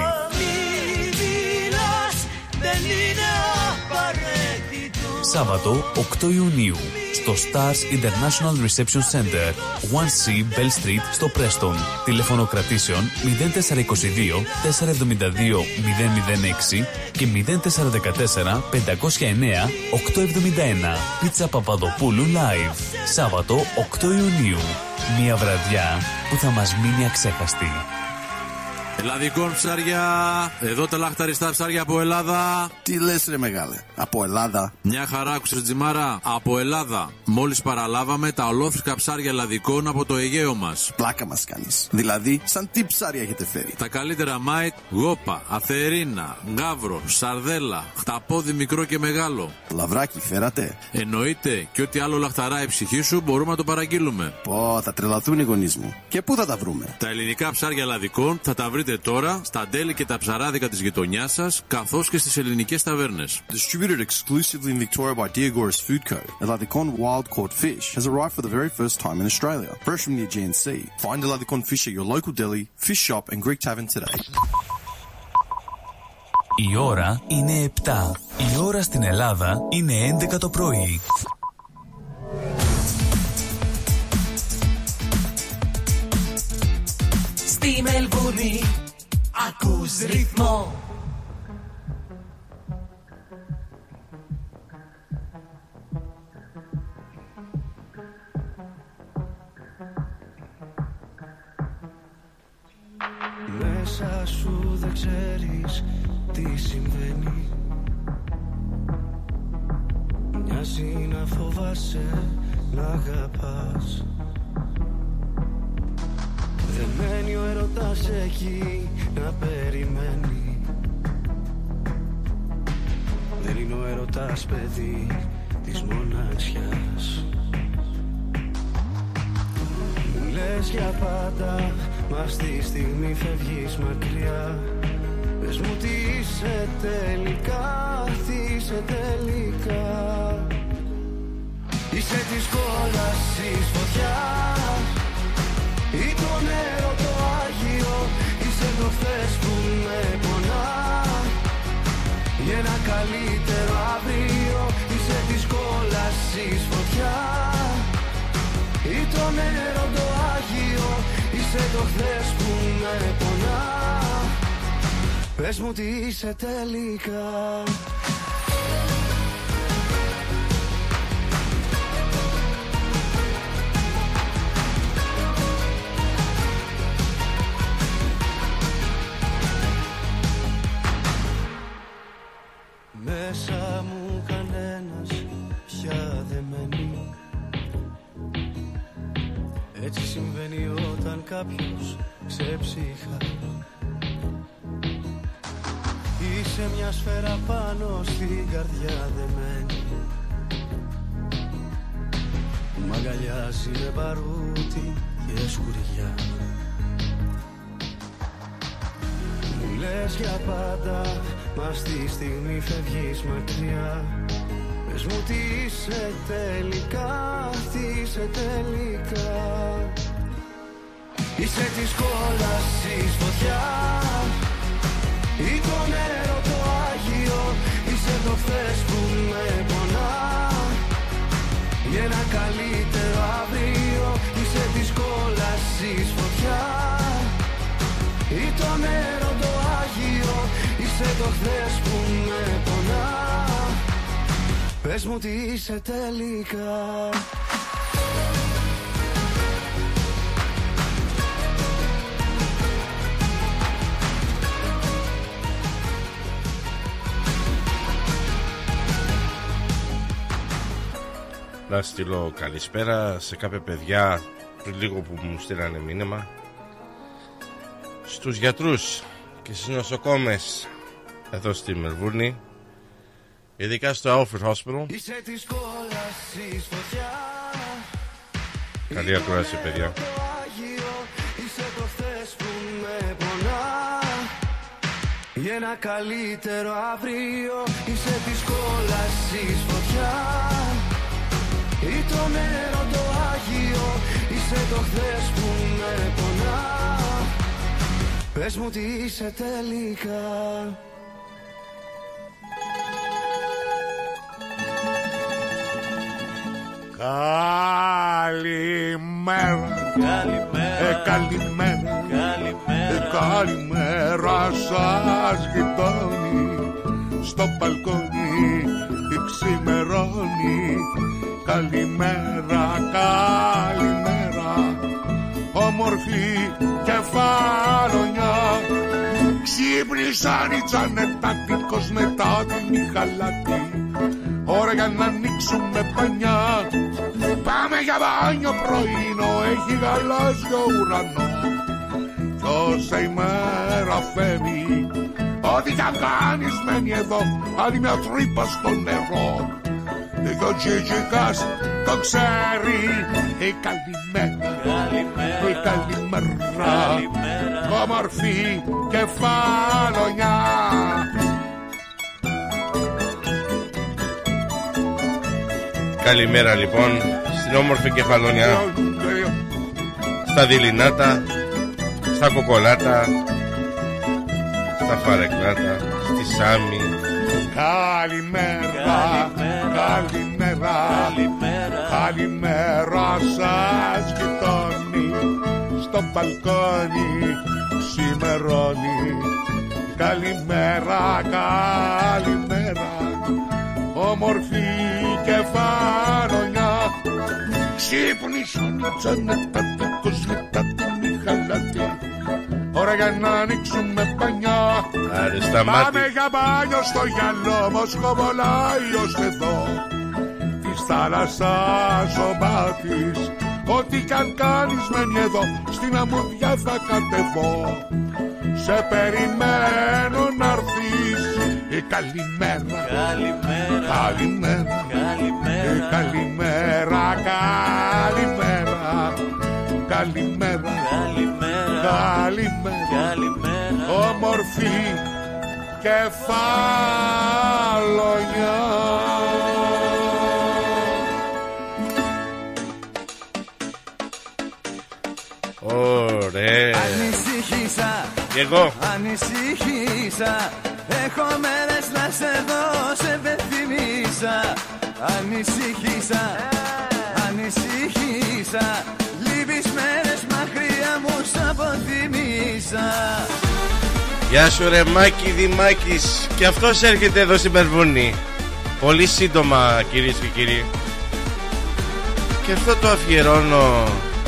Σάββατο οκτώ Ιουνίου στο Stars International Reception Center, one C Bell Street στο Preston. Τηλέφωνο κρατήσεων μηδέν τέσσερα είκοσι δύο τετρακόσια εβδομήντα δύο μηδέν μηδέν έξι και μηδέν τέσσερα δεκατέσσερα πεντακόσια εννέα οκτακόσια εβδομήντα ένα. Πίτσα Παπαδοπούλου Live. Σάββατο οκτώ Ιουνίου. Μια βραδιά που θα μας μείνει αξέχαστη. Ελλαδικών ψάρια. Εδώ τα λαχταριστά ψάρια από Ελλάδα. Τι λες ρε μεγάλε, από Ελλάδα? Μια χαρά, άκουσες Τζιμάρα, από Ελλάδα. Μόλις παραλάβαμε τα ολόφρυκα ψάρια ελλαδικών από το Αιγαίο μας. Πλάκα μας κάνεις. Δηλαδή, σαν τι ψάρια έχετε φέρει? Τα καλύτερα μάιτ, γόπα, αθερίνα, γκάβρο, σαρδέλα, χταπόδι μικρό και μεγάλο. Λαβράκι φέρατε? Εννοείται, και ό,τι άλλο λαχταρά η ψυχή σου μπορούμε να το παραγγείλουμε. Πω, θα τρελαθούν οι γονείς μου. Και πού θα τα βρούμε? Τα ελληνικά ψάρια ελλαδικών θα τα βρείτε τώρα στα ντέλη και τα ψαράδικα της γειτονιάς σας, καθώς και στις ελληνικές ταβέρνες. Distributed exclusively in Victoria by Diagoras Food Co. Eladicon wild caught fish has arrived for the very first time in Australia, fresh from the Aegean Sea. Find Eladicon fish at your local deli, fish shop and Greek tavern today. Η ώρα είναι επτά. Η ώρα στην Ελλάδα είναι έντεκα το πρωί. Στη Μελβούρνη ακούς ρυθμό. Μέσα σου δεν ξέρεις τι συμβαίνει. Μοιάζει να φοβάσαι, να αγαπάς. Δεν μένει ο έρωτας εκεί να περιμένει. Δεν είναι ο έρωτας παιδί της μοναξιάς. Μου λες για πάντα, μα στη στιγμή φεύγεις μακριά. Πες μου τι είσαι τελικά, τι είσαι τελικά. Είσαι της κόλασης φωτιά ή το νερό το Άγιο. Είσαι το χθες που με πονά για ένα καλύτερο αύριο. Είσαι της κόλασης φωτιά ή το νερό το Άγιο. Είσαι το χθες που με πονά. Πες μου τι είσαι τελικά. Μέσα μου κανένας πια δεν μένει. Έτσι συμβαίνει όταν κάποιος ξεψύχα. Είσαι μια σφαίρα πάνω στην καρδιά δεμένη. Μ' αγκαλιάζει με παρούτη και σκουριά. Μου λες για πάντα, μα στη στιγμή φεύγεις μακριά. Πες μου τι είσαι τελικά, τι είσαι τελικά. Είσαι της κόλασης φωτιά ή το νερό το Άγιο. Είσαι το χθες που με πονά για ένα καλύτερο αύριο. Είσαι της κόλασης φωτιά ή το νερό το Άγιο. Είσαι το χθες που με πονά. Πες μου τι είσαι τελικά. Να στείλω καλησπέρα σε κάποια παιδιά πριν λίγο που μου στείλανε μήνυμα, στους γιατρούς και στις νοσοκόμες εδώ στη Μελβούρνη, ειδικά στο Alfred Hospital. Καλή ακρόαση παιδιά. Για ένα καλύτερο αύριο. Είσαι της κόλασης φωτιά ή το νερό το Άγιο. Είσαι το χθες που με πονά. Πες μου τι είσαι τελικά. Καλημέρα, ε, καλημέρα, καλημέρα, ε, καλημέρα σας γειτόνι. Στο μπαλκόνι ξημερώνει. Καλημέρα, καλημέρα, όμορφη κεφαλονιά. Ξύπνησαν οι Τζανετάτικος μετά τη Μιχαλάτη. Ώρα για να ανοίξουμε πανιά. Πάμε για μπάνιο πρωινό, έχει γαλάζιο ουρανό. Κι όσα ημέρα φεύγει, ό,τι κι αν κάνεις μένει εδώ, άλλη μια τρύπα στο νερό. Και ο Τζιτζικάς το ξέρει. Η καλημέρα, η καλημέρα, όμορφη κεφαλονιά. Καλημέρα λοιπόν στην όμορφη κεφαλονιά, στα δειλινάτα, στα κοκολάτα, στα φαρεκλάτα, στη Σάμι. Καλημέρα, καλημέρα, καλημέρα, καλημέρα σας γειτόνι. Στο μπαλκόνι ξημερώνει. Καλημέρα, καλημέρα, όμορφη κεφαλονιά. Ξύπνησαν οι Τζανετάτικος μετά τη Μιχαλάτη. Ώρα για να ανοίξουμε πανιά. Πάμε για μπάνιο στο γυαλό, μοσχοβολάει ως εδώ. Της θάλασσας ο μάτης, ό,τι κι αν κάνεις μένει εδώ. Στην αμμουδιά θα κατεβώ, σε περιμένω να'ρθείς. Η καλημέρα, καλημέρα, καλημέρα, καλημέρα, καλημέρα, καλημέρα, καλημέρα, καλημέρα, καλημέρα, όμορφη κεφαλονιά. Ωραία. Ανησύχησα, και εγώ ανησύχησα. Έχω μέρες να σε δω, σε πεθυμίσα. Ανησύχησα, ανησύχησα. Λείπεις μέρες μακριά μου, σ' αποθυμίσα. Γεια σου ρε Μάκη Δημάκης. Και αυτός έρχεται εδώ στην Μελβούρνη. Πολύ σύντομα κυρίες και κύριοι. Και αυτό το αφιερώνω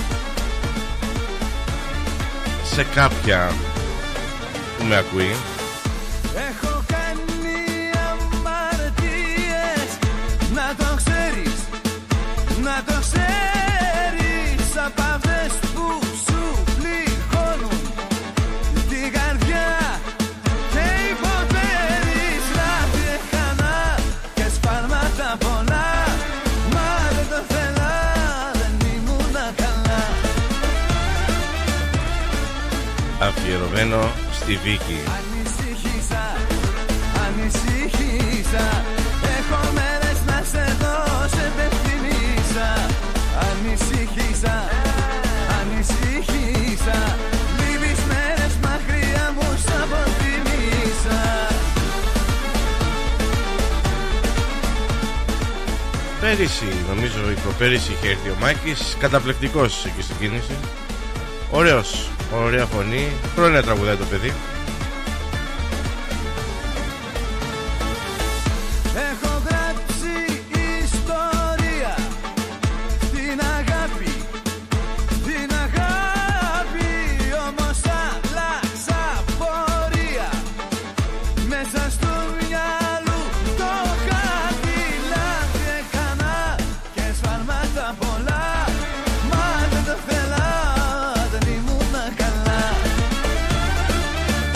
σε κάποια που με ακούει. Έχω κάνει αμαρτίες, να το ξέρεις, να το ξέρεις. Απ' αυτές που σου πληγώνουν την καρδιά και υποφέρεις. Λάθη έκανα και σφάλματα πολλά, μα δεν το θέλα, δεν ήμουνα καλά. Αφιερωμένο στη Βίκη. Ανησύχησα, ανησύχησα. Έχω μέρες να σε δω, σε πεθυμίσα. Ανησύχησα, ανησύχησα. Λείπεις μέρες μακριά μου, σ' αποθυμίσα. Πέρυσι, νομίζω η προπέρυσι είχε έρθει ο Μάκης. Καταπληκτικός εκεί στην κίνηση. Ωραίος, ωραία φωνή. Χρόνια τραγουδάει το παιδί. Έχω γράψει ιστορία στην αγάπη, την αγάπη. Όμως άλλαξα πορεία μέσα στο μυαλό το χάρτη. Λάθη έκανα και σφάλματα πολλά, μα δεν το θέλα, δεν ήμουνα καλά.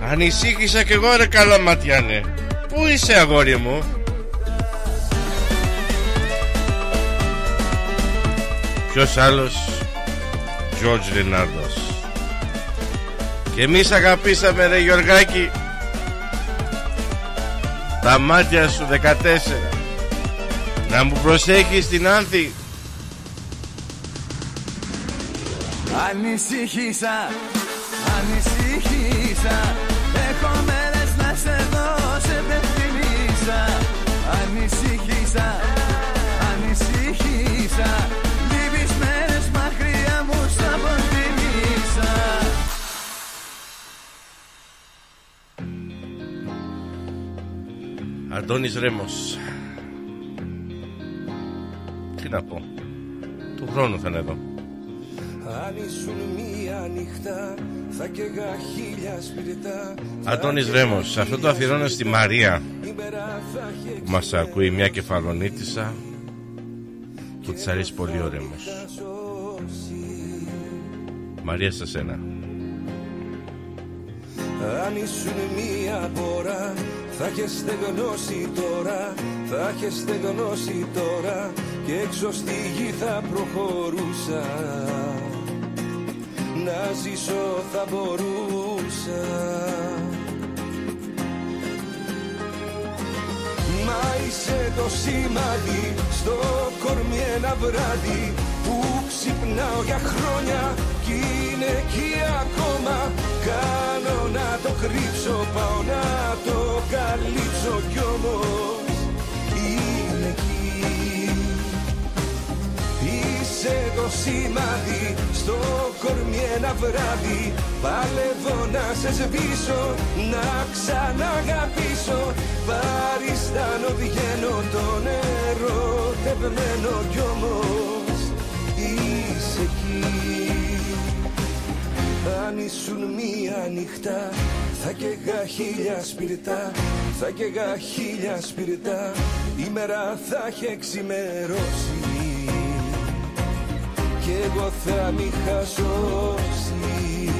Ανησύχησα κι εγώ ρε Καλαματιάνε. Πού είσαι αγόρι μου? Ποιος άλλος? George Λινάρντος. Και εμείς αγαπήσαμε ρε Γιωργάκη. Τα μάτια σου δεκατέσσερα. Να μου προσέχεις την Άνθη. Ανησύχησα, ανησύχησα. Έχω μέρες να σε δω, σε πεθυμίσα. Ανησύχησα, ανησύχησα. Λείπεις μέρες μακριά μου στα ποντιμίσα. Αντώνης Ρέμος. Τι να πω, του χρόνου θα είναι εδώ. Αν ήσουν μία νύχτα θα καίγα χίλια σπιρτά. Αντώνης Ρέμος, αυτό το αφιερώνω στη Μαρία που μας ακούει, μια κεφαλονίτισσα που της αρέσει πολύ ο Ρέμος. Μαρία, σε σένα. Αν ήσουν μία μπόρα θα έχεις στεγνώσει τώρα, θα έχεις στεγνώσει τώρα και έξω στη γη θα προχωρούσα. Να ζήσω θα μπορούσα. Μα είσαι το σημάδι στο κορμί ένα βράδυ που ξυπνάω για χρόνια κι είναι εκεί ακόμα. Κάνω να το κρύψω, πάω να το καλύψω κι όμως είναι εκεί. Είσαι το σημάδι στο κορμί ένα βράδυ. Παλεύω να σε σβήσω, να ξαναγαπήσω. Παριστάνω, βγαίνω τον ερωτευμένο κι όμως είσαι εκεί. Αν ήσουν μία νύχτα θα καίγα χίλια σπιρτά, θα καίγα χίλια σπιρτά. Η μέρα θα έχει εξημερώσει κι εγώ θα μη χασώσει.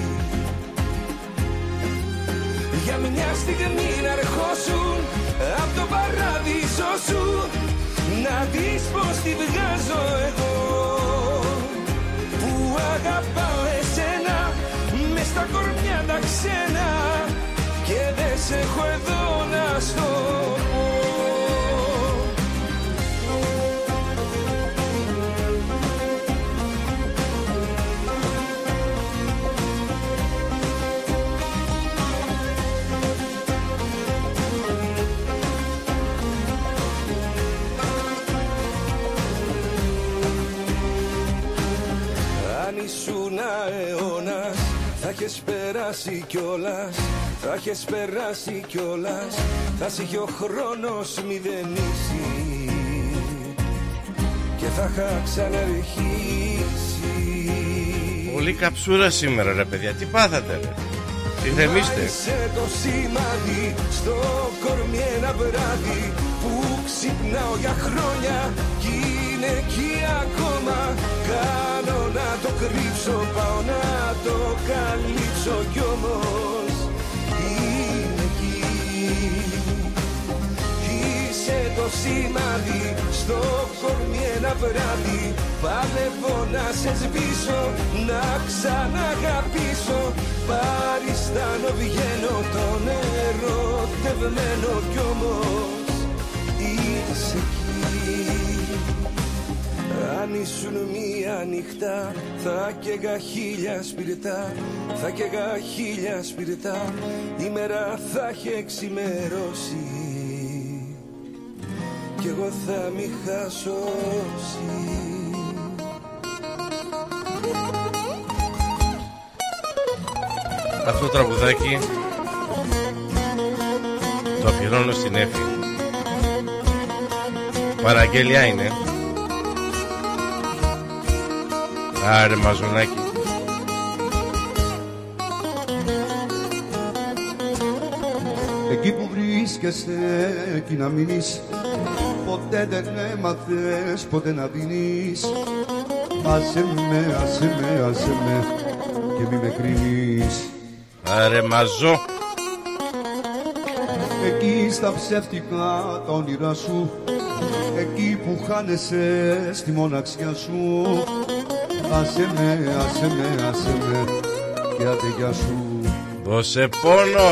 Για μια στιγμή να ερχόσουν απ' το παράδεισο σου, να δεις πως τη βγάζω εγώ που αγαπάω εσένα μες στα κορμιά τα ξένα και δεν σε έχω εδώ να στο πω. Αν ήσουν αιώνας θα έχεις περάσει κιόλας, θα έχεις περάσει κιόλας. Θα σ' είχε ο χρόνος μηδενίσει και θα είχα ξαναρχίσει. Πολύ καψούρα σήμερα ρε παιδιά, τι πάθατε ρε? Ηρεμήστε. Είσαι το σημάδι στο κορμί ένα βράδυ που ξυπνάω για χρόνια κι είναι εκεί ακόμα. Κάνω να το κρύψω, πάω να το καλύψω κι όμως είναι εκεί. Είσαι το σημάδι στο κορμί ένα βράδυ. Παλεύω να σε σβήσω, να ξαναγαπήσω. Παριστάνω, βγαίνω τον ερωτευμένο κι όμως είσαι εκεί. Αν ήσουν μία νύχτα θα καίγα χίλια σπιρτά, θα καίγα χίλια σπιρτά. Η μέρα θα έχει εξημερώσει κι εγώ θα μη χασώσει. Αυτό το τραγουδάκι το αφιερώνω στην Έφη. Παραγγελιά είναι. Άρε μαζονάκι. Εκεί που βρίσκεσαι, εκεί να μείνεις. Ποτέ δεν έμαθες, ποτέ να δίνεις. Άσε με, άσε με, άσε με και μη με κρίνεις. Άρε μαζό. εκεί στα ψεύτικα τα όνειρά σου, εκεί που χάνεσαι στη μοναξιά σου. Άσε με, άσε με, άσε με και άντε γεια σου. Δώσε πόνο.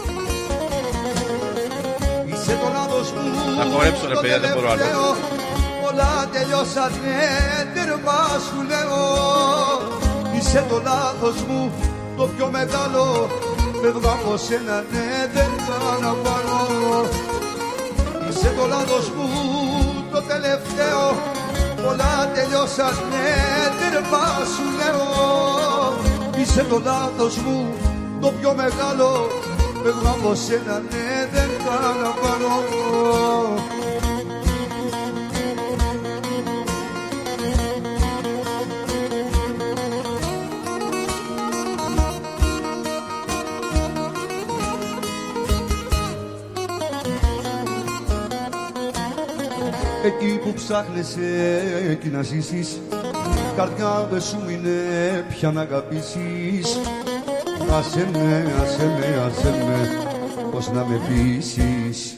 Είσαι το λάθος μου. Θα χορέψω ρε παιδιά, δεν μπορώ άλλο. Όλα τελειώσανε, τέρμα σου λέω. Είσαι το λάθος μου, το πιο μεγάλο. Φεύγω από σένα, ναι, δεν παραπάνω. Είσαι το λάθος μου, το τελευταίο. Όλα τελειώσανε, τέρμα σου λέω. Είσαι το λάθος μου, το πιο μεγάλο. Φεύγω από σένα, ναι, δεν παραπάνω. Εκεί που ψάχνεσαι, εκεί να ζήσεις. Καρδιά δεν σου είναι πια να αγαπήσεις. Άσε με, άσε με, άσε με, πώς να με πείσεις.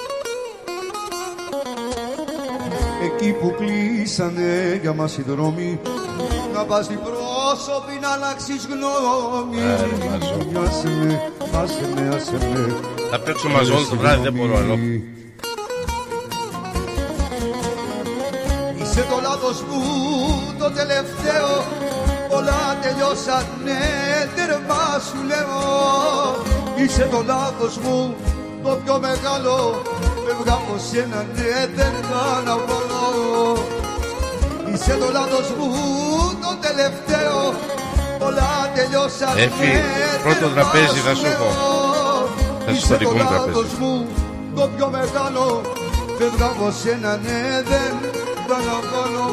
Εκεί που κλείσανε για μας οι δρόμοι, να πας την πρόσωπη να αλλάξεις γνώμη. Άσε με, άσε με, άσε με. Θα παίξω μαζί όλο το βράδυ, δεν μπορώ άλλο. Είσαι το λάθος μου, το τελευταίο. Όλα τελειώσανε, τέρμα σου λέω. Είσαι το λάθος μου, το πιο μεγάλο. Φεύγα από σένα, ναι, δεν αναβολώ. Είσαι το λάθος μου, το τελευταίο. Όλα τελειώσανε. Έφη, πρώτο τραπέζι θα σου έχω. Θα σου το δικό μου τραπέζι. Είσαι το λάθος μου, το πιο μεγάλο. Φεύγα από σένα, ναι, δεν αναβολώ.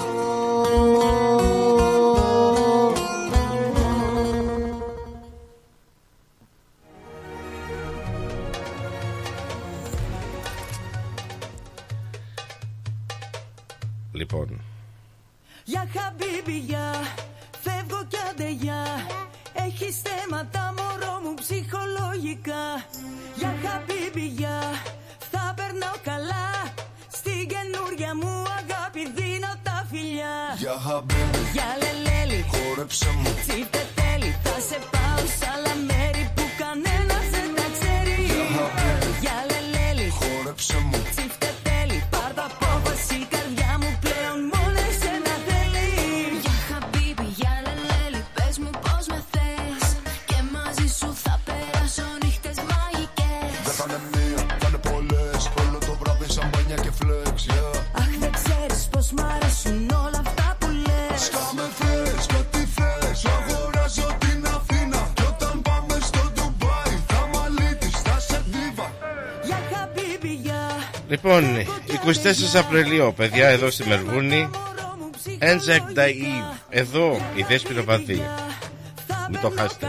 Λοιπόν. Για χαμπίμπι, για φεύγω κι άντε για. Έχεις θέματα μωρό μου ψυχολογικά. Για χαμπίμπι, για θα περνάω καλά. Στην καινούρια μου αγάπη δίνω τα φιλιά. Για χαμπίμπι, για λελέλη, χόρεψε μου. τσίφτε τέλει, θα σε πάω σ' άλλα μέρη που κανένας δεν τα ξέρει. Για χαμπίμπι, για λελέλη, χόρεψε μου. τσίφτε τέλει, πάρ' το απόφαση η καρδιά μου πλέον μόνο εσένα θέλει. Για χαμπίμπι, για λελέλη, πες μου πως με θες. Και μαζί σου θα περάσω νύχτες μαγικές. Δεν θα είναι μία, θα είναι πολλές. Όλο το βράδυ σαμπάνια και φλεξ, yeah. Αχ, δεν ξέρεις πως μ' αρέσουν όλα αυτά που λες. Σκάμε θες και ό,τι θες. Αγοράζω την Αθήνα. Κι όταν πάμε στο Ντουμπάι θα μ' αλήτης, θα σε δίβα. Για χαμπίμπι, για Λοιπόν, εικοστή τέταρτη Απριλίου, παιδιά, εδώ στη Μελβούρνη. Έντζακ Νταΐβ. Εδώ η Δέσποινα Βαθύ. Μην το χάσετε.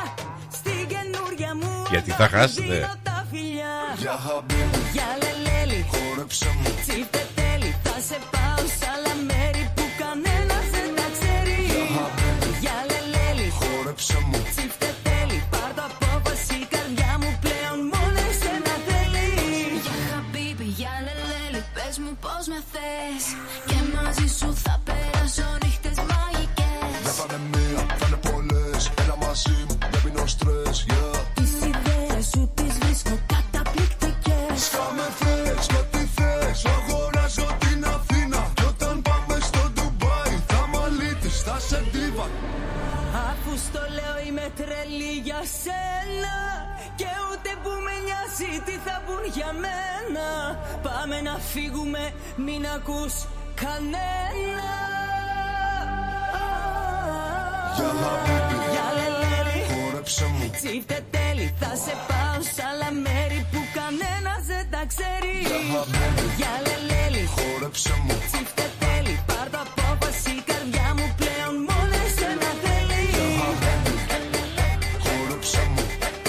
Γιατί θα χάσετε. Για χαμπίμπι, για λελέλη, χόρεψε μου. τσίφτε τέλει, θα σε πάω σ' άλλα μέρη που κανένας δεν τα ξέρει. Για χαμπίμπι, για λελέλη, χόρεψε μου. τσίφτε τέλει, πάρ' το απόφαση η καρδιά μου πλέον μόνο εσένα θέλει. Για χαμπίμπι, για λελέλη, πες μου πως με θες. Και μαζί σου θα περάσω νύχτες μαγικές. Δεν θα είναι μία, θα είναι πολλές. Έλα μαζί μου, δεν πίνω στρες, yeah. Τις ιδέες σου τις βρίσκω καταπληκτικές. Σκάμε θες και ό,τι θες. Αγοράζω την Αθήνα. Κι όταν πάμε στο Ντουμπάι θα μ' αλήτης, θα σε δίβα. Αφού στο λέω είμαι τρελή για σένα. Και ούτε που με νοιάζει τι θα πουν για μένα. Πάμε να φύγουμε, μην ακούς κανένα. Για χαμπίμπι, για λελέλη, χόρεψε μου. τσίφτε τέλει, θα σε πάω σ' άλλα μέρη που κανένας δεν τα ξέρει. Για χαμπίμπι, για λελέλη, χόρεψε μου. τσίφτε τέλει, πάρ' το απόφαση η καρδιά μου πλέον μόνο εσένα θέλει. Για χαμπίμπι, χόρεψε μου.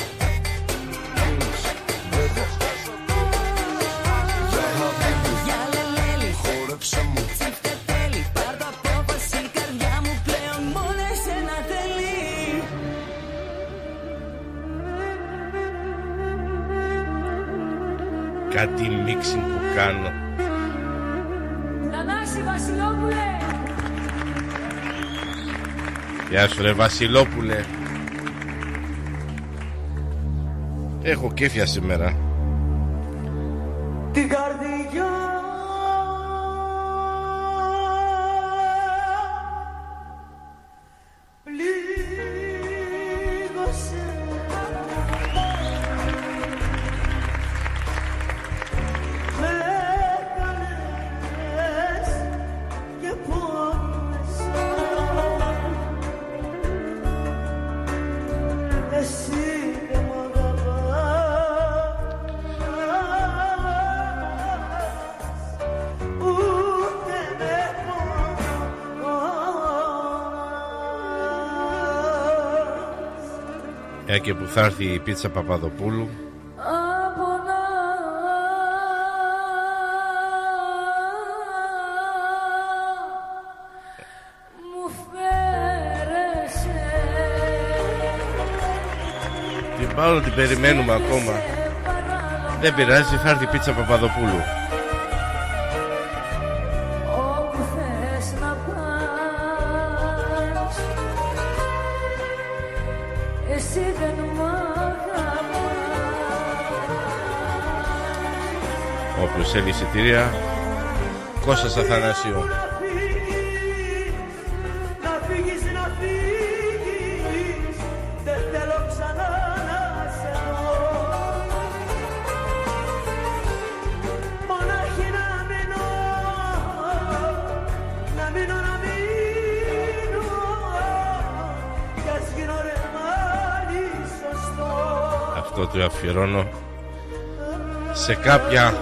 Για χαμπίμπι, για λελέλη, χόρεψε μου. τσίφτε τέλει, πάρ' το απόφαση η καρδιά μου πλέον μόνο εσένα θέλει. κάτι mixing που κάνω. Θανάση Βασιλόπουλε. Γεια σου ρε Βασιλόπουλε. Έχω κέφια σήμερα. Την καρδιά πλήγωσε. Με έκανες και πόνεσα. Εσύ δεν μ' αγαπάς, ούτε με πονάς. Ε, και που θα έρθει η πίτσα Παπαδοπούλου. Την Παύλο την περιμένουμε ακόμα. Δεν πειράζει, θα έρθει η πίτσα Παπαδοπούλου. Όπου θες να πας, εσύ δεν μ' αγαπάς. Όποιος θέλει εισιτήρια, Κώστας Αθανασίου. Να φύγεις, να φύγεις, δεν θέλω ξανά να σε δω. Μονάχη να μείνω, να μείνω, να μείνω, κι ας γίνω ρε πάλι σωστό. Αυτό το αφιερώνω σε κάποια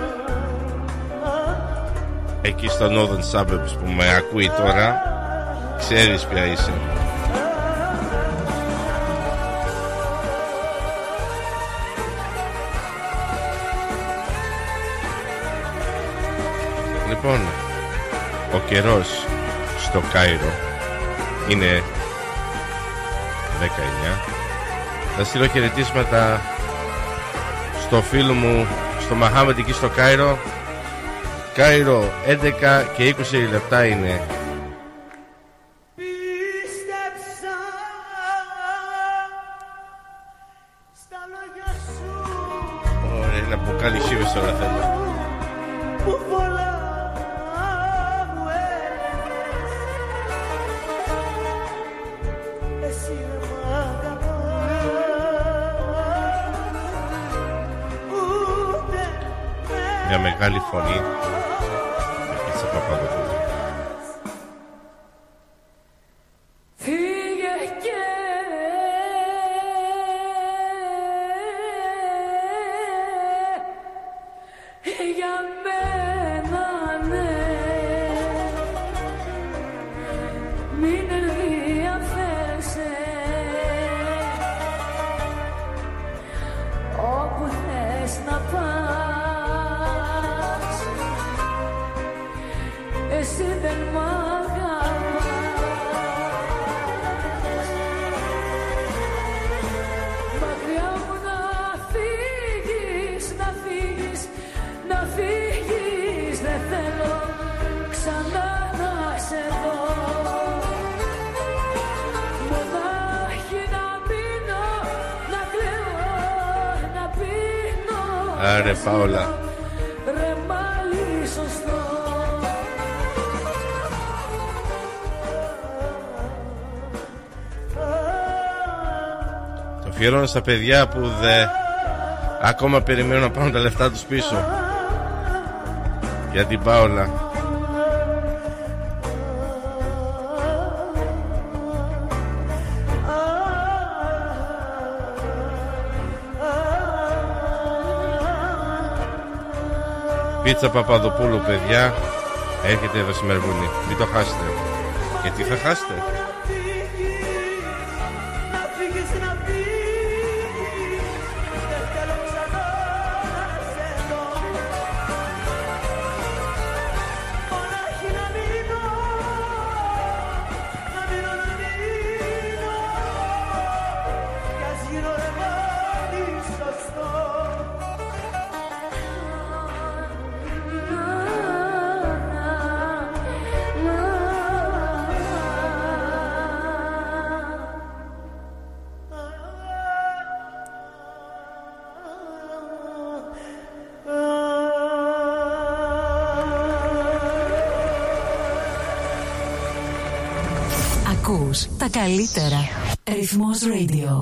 εκεί στο Northern Suburbs που με ακούει τώρα. Ξέρεις ποια είσαι. Λοιπόν, ο καιρός στο Κάιρο είναι δεκαεννιά. Θα στείλω χαιρετίσματα στο φίλο μου στο Μαχάμετ εκεί στο Κάιρο. Κάιρο έντεκα και είκοσι λεπτά είναι. Πίστεψα στα λόγια σου Ωραία, ένα μπουκάλι σίβες τώρα θέλω. που πολλά μου έλεγες. Εσύ δεν μ' αγαπάς, ούτε Μια μεγάλη φωνή εκεί σε Παπαδοπούλου. φύγε και για μένα ναι, μην ενδιαφέρεσαι όπου θες να πας, εσύ δεν μ' μακριά μου να φύγεις, να φύγεις, να φύγεις, δεν θέλω ξανά να σε δω. Μονάχη να μείνω, να κλαίω, να πίνω. Άρε Παόλα. Ρε μάλι σωστό. Το αφιερώνω στα παιδιά που δε ακόμα περιμένουν να πάρουν τα λεφτά τους πίσω. Για την Πάολα. Πίτσα Παπαδοπούλου, παιδιά, έρχεται εδώ στη Μελβούρνη. Μην το χάσετε. Γιατί θα χάσετε? Ακούς τα καλύτερα. Ρυθμός Radio.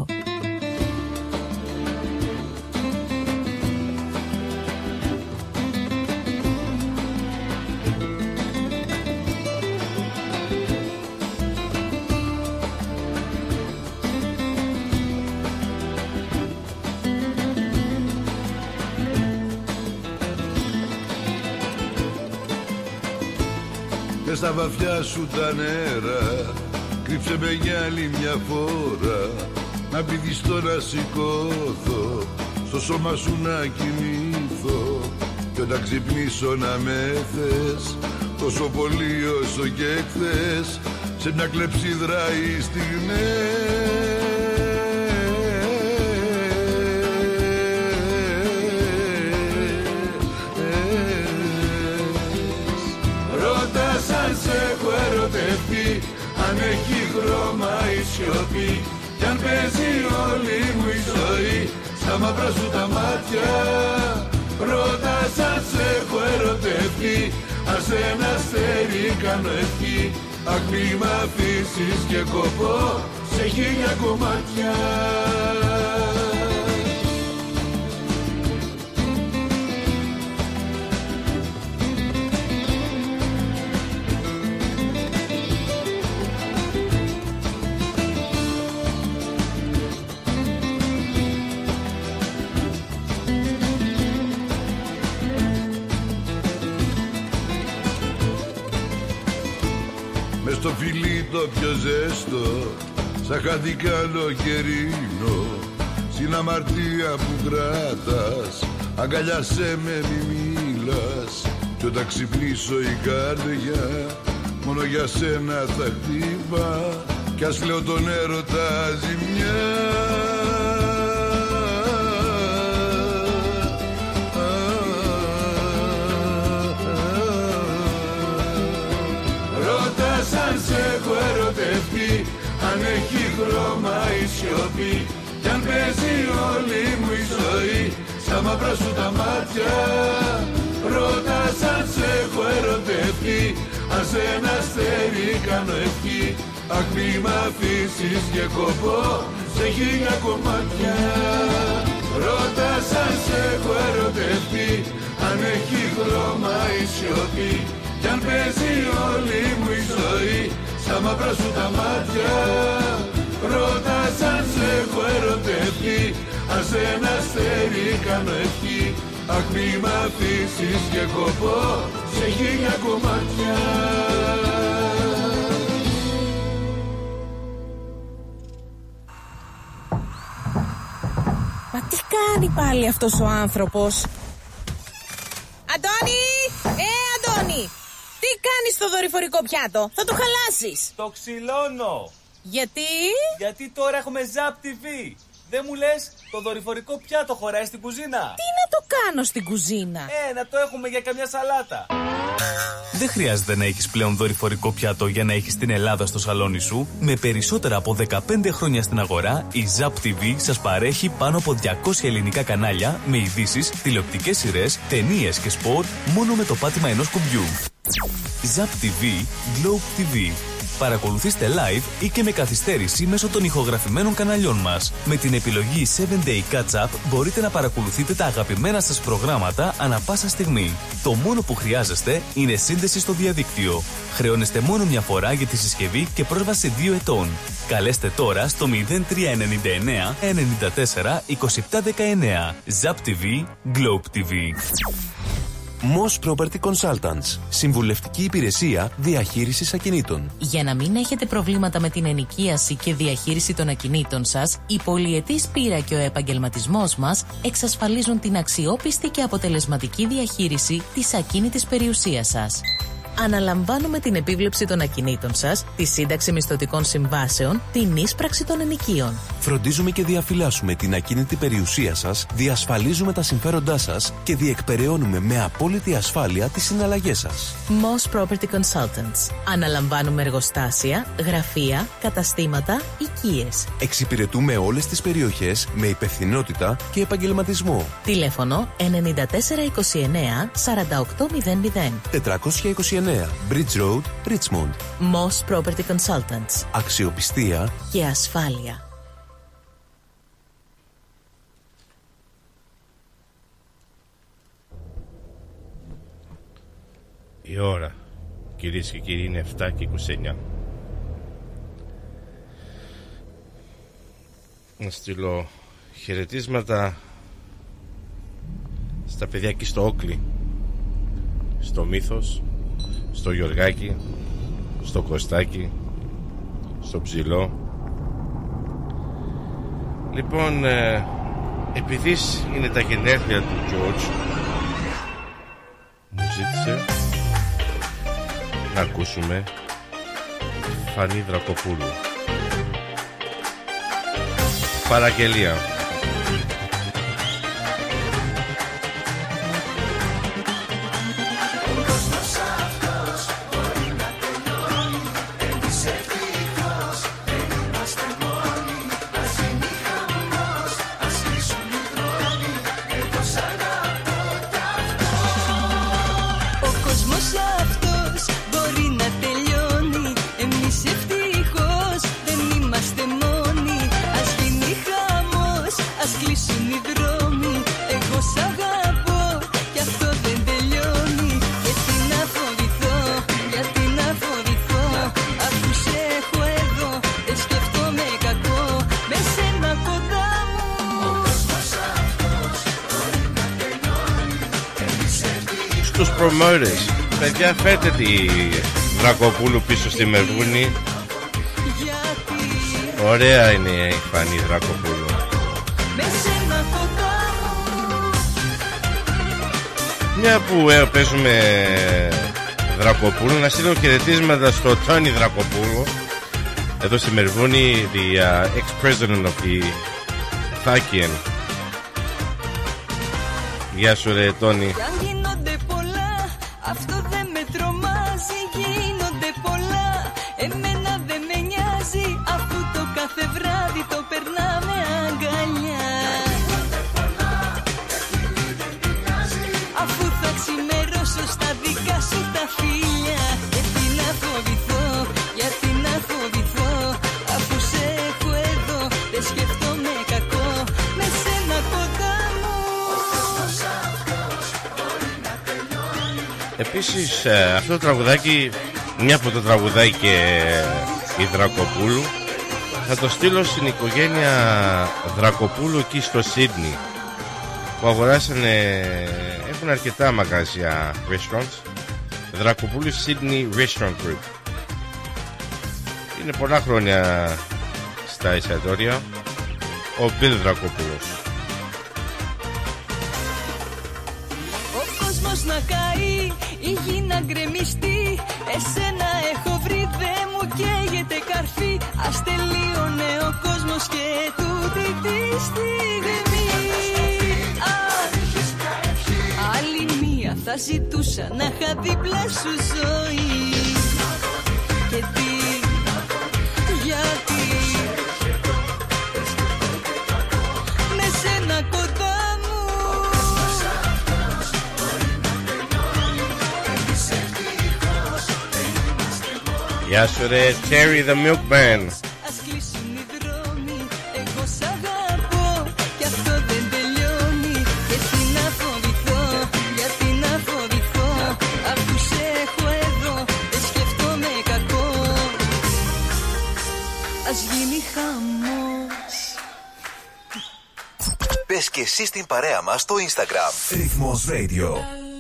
Μες στα βαθιά σου τα νερά, κρύψε με για άλλη μια φορά. Να πηδηστώ να σηκώθω, στο σώμα σου να κοιμηθώ. Κι όταν ξυπνήσω να με θες, τόσο πολύ όσο και χθες. Σε μια κλεψίδρα οι στιγμές. Αν σε έχω ερωτευτεί, αν έχει χρώμα η σιωπή, κι αν παίζει όλη μου η ζωή στα μαύρα σου τα μάτια. Ρωτάς αν σε έχω ερωτευτεί, αν σε ένα αστέρι κάνω ευχή. Αχ μη μ' αφήσεις και κοπώ σε χίλια κομμάτια. Στο φιλί το πιο ζέστο, σαν χάδι καλοκαιρίνο, στην αμαρτία που κράτας, αγκαλιάσέ με μη μιλάς. Κι όταν ξυπνήσω η καρδιά, μόνο για σένα θα χτύπα, κι ας λέω τον έρωτα ζημιά. Αν σε έχω ερωτευτεί, αν έχει χρώμα η σιωπή, κι αν παίζει όλη μου η ζωή στα μαύρα σου τα μάτια. Ρωτάς αν σε έχω ερωτευτεί, αν σε ένα αστέρι κάνω ευχή. Αχ μη μ' αφήσεις και κοπώ σε χίλια κομμάτια. Ρωτάς αν σε έχω ερωτευτεί, αν έχει χρώμα η σιωπή, κι αν παίζει όλη μου η ζωή στα μαύρα σου τα μάτια. Ρωτάς αν σε έχω ερωτευτεί, αν σε ένα αστέρι κάνω ευχή. Αχ μη μ' αφήσεις και κοπώ σε χίλια κομμάτια. Μα τι κάνει πάλι αυτός ο άνθρωπος? Αντώνη! Ε, Αντώνη! Τι κάνεις στο δορυφορικό πιάτο? Θα το χαλάσεις. Το ξυλώνω. Γιατί? Γιατί τώρα έχουμε Zap τι βι. Δεν μου λες, το δορυφορικό πιάτο χωράει στην κουζίνα? Τι να το κάνω στην κουζίνα? Ε, να το έχουμε για καμιά σαλάτα. Δεν χρειάζεται να έχεις πλέον δορυφορικό πιάτο για να έχεις την Ελλάδα στο σαλόνι σου. Με περισσότερα από δεκαπέντε χρόνια στην αγορά, η Zap τι βι σας παρέχει πάνω από διακόσια ελληνικά κανάλια με ειδήσεις, τηλεοπτικές σειρές, ταινίες και σπορ μόνο με το πάτημα ενός κουμπιού. Zap τι βι, Globe τι βι. Παρακολουθήστε live ή και με καθυστέρηση μέσω των ηχογραφημένων καναλιών μας. Με την επιλογή seven day Catch-up μπορείτε να παρακολουθείτε τα αγαπημένα σας προγράμματα ανα πάσα στιγμή. Το μόνο που χρειάζεστε είναι σύνδεση στο διαδίκτυο. Χρεώνεστε μόνο μια φορά για τη συσκευή και πρόσβαση δύο ετών. Καλέστε τώρα στο μηδέν τρία εννιά εννιά εννιά τέσσερα είκοσι επτά δεκαεννιά. Zap τι βι, Globe τι βι. Moss Property Consultants. Συμβουλευτική υπηρεσία διαχείρισης ακινήτων. Για να μην έχετε προβλήματα με την ενοικίαση και διαχείριση των ακινήτων σας, η πολυετής πείρα και ο επαγγελματισμός μας εξασφαλίζουν την αξιόπιστη και αποτελεσματική διαχείριση της ακίνητης περιουσίας σας. Αναλαμβάνουμε την επίβλεψη των ακινήτων σας, τη σύνταξη μισθωτικών συμβάσεων, την ίσπραξη των ενοικίων. Φροντίζουμε και διαφυλάσσουμε την ακίνητη περιουσία σας, διασφαλίζουμε τα συμφέροντά σας και διεκπεραιώνουμε με απόλυτη ασφάλεια τις συναλλαγές σας. Moss Property Consultants. Αναλαμβάνουμε εργοστάσια, γραφεία, καταστήματα, οικίες. Εξυπηρετούμε όλες τις περιοχές με υπευθυνότητα και επαγγελματισμό. Τηλέφωνο εννιά τέσσερα είκοσι εννέα σαράντα οκτώ μηδέν μηδέν. τετρακόσια είκοσι εννέα Bridge Road, Richmond. Moss Property Consultants. Αξιοπιστία και ασφάλεια. Η ώρα, κυρίες και κύριοι, είναι επτά και είκοσι εννέα. Να στείλω χαιρετίσματα στα παιδιά εκεί στο Όκλι, στο Μύθος, στο Γιωργάκη, στο Κωστάκη, στο Ψηλό. Λοιπόν, ε, επειδή είναι τα γενέθλια του George, μου ζήτησε να ακούσουμε Φανή Δρακοπούλου. Παραγγελία. Τους promoters, παιδιά, φέρτε τη Δρακοπούλου πίσω στη Μερβούνη. Ωραία είναι η Φανή Δρακοπούλου. Μια που ε, παίζουμε Δρακοπούλου, να στείλω χαιρετίσματα στο Τόνι Δρακοπούλου εδώ στη Μερβούνη, the uh, ex-president of the Thakian. Γεια σου ρε Τόνι. Αυτό δεν με τρομάζει, γίνονται πολλά. Εμένα δεν με νοιάζει, αφού το κάθε βράδυ το περνάμε αγκαλιά. Αφού θα ξημερώσω στα δικά σου τα φίλια. Γιατί να φοβηθώ, γιατί να φοβηθώ, αφού σε έχω εδώ, δεν σκεφτόμαι κακό. Με σένα κοντά μου. Επίσης αυτό το τραγουδάκι, μια που το τραγουδάει και η Δρακοπούλου, θα το στείλω στην οικογένεια Δρακοπούλου εκεί στο Σίδνη, που αγοράσανε, έχουν αρκετά μαγαζιά restaurants, Δρακοπούλου Sydney Restaurant Group. Είναι πολλά χρόνια στα εστιατόρια ο Μπιλ Δρακοπούλος. Ο κόσμος να καεί, η γη να γκρεμιστεί, εσένα έχω βρει, δε μου καίγεται καρφί. Ας τελείωνε ο κόσμος και τούτη τη στιγμή. Α, άλλη μία θα ζητούσα να είχα δίπλα σου ζωή. Και τι, γιατί με σένα κοντά μου. Γεια σου ρε Terry the Milkman. Ας κλείσουν οι δρόμοι, εγώ σ' αγαπώ κι αυτό δεν τελειώνει. Γιατί να φοβηθώ, γιατί να φοβηθώ, αφού σε έχω εδώ, δεν σκεφτόμαι κακό. Ας γίνει χαμός. Μπες και εσύ στην παρέα μας στο Instagram. Ρυθμός Radio.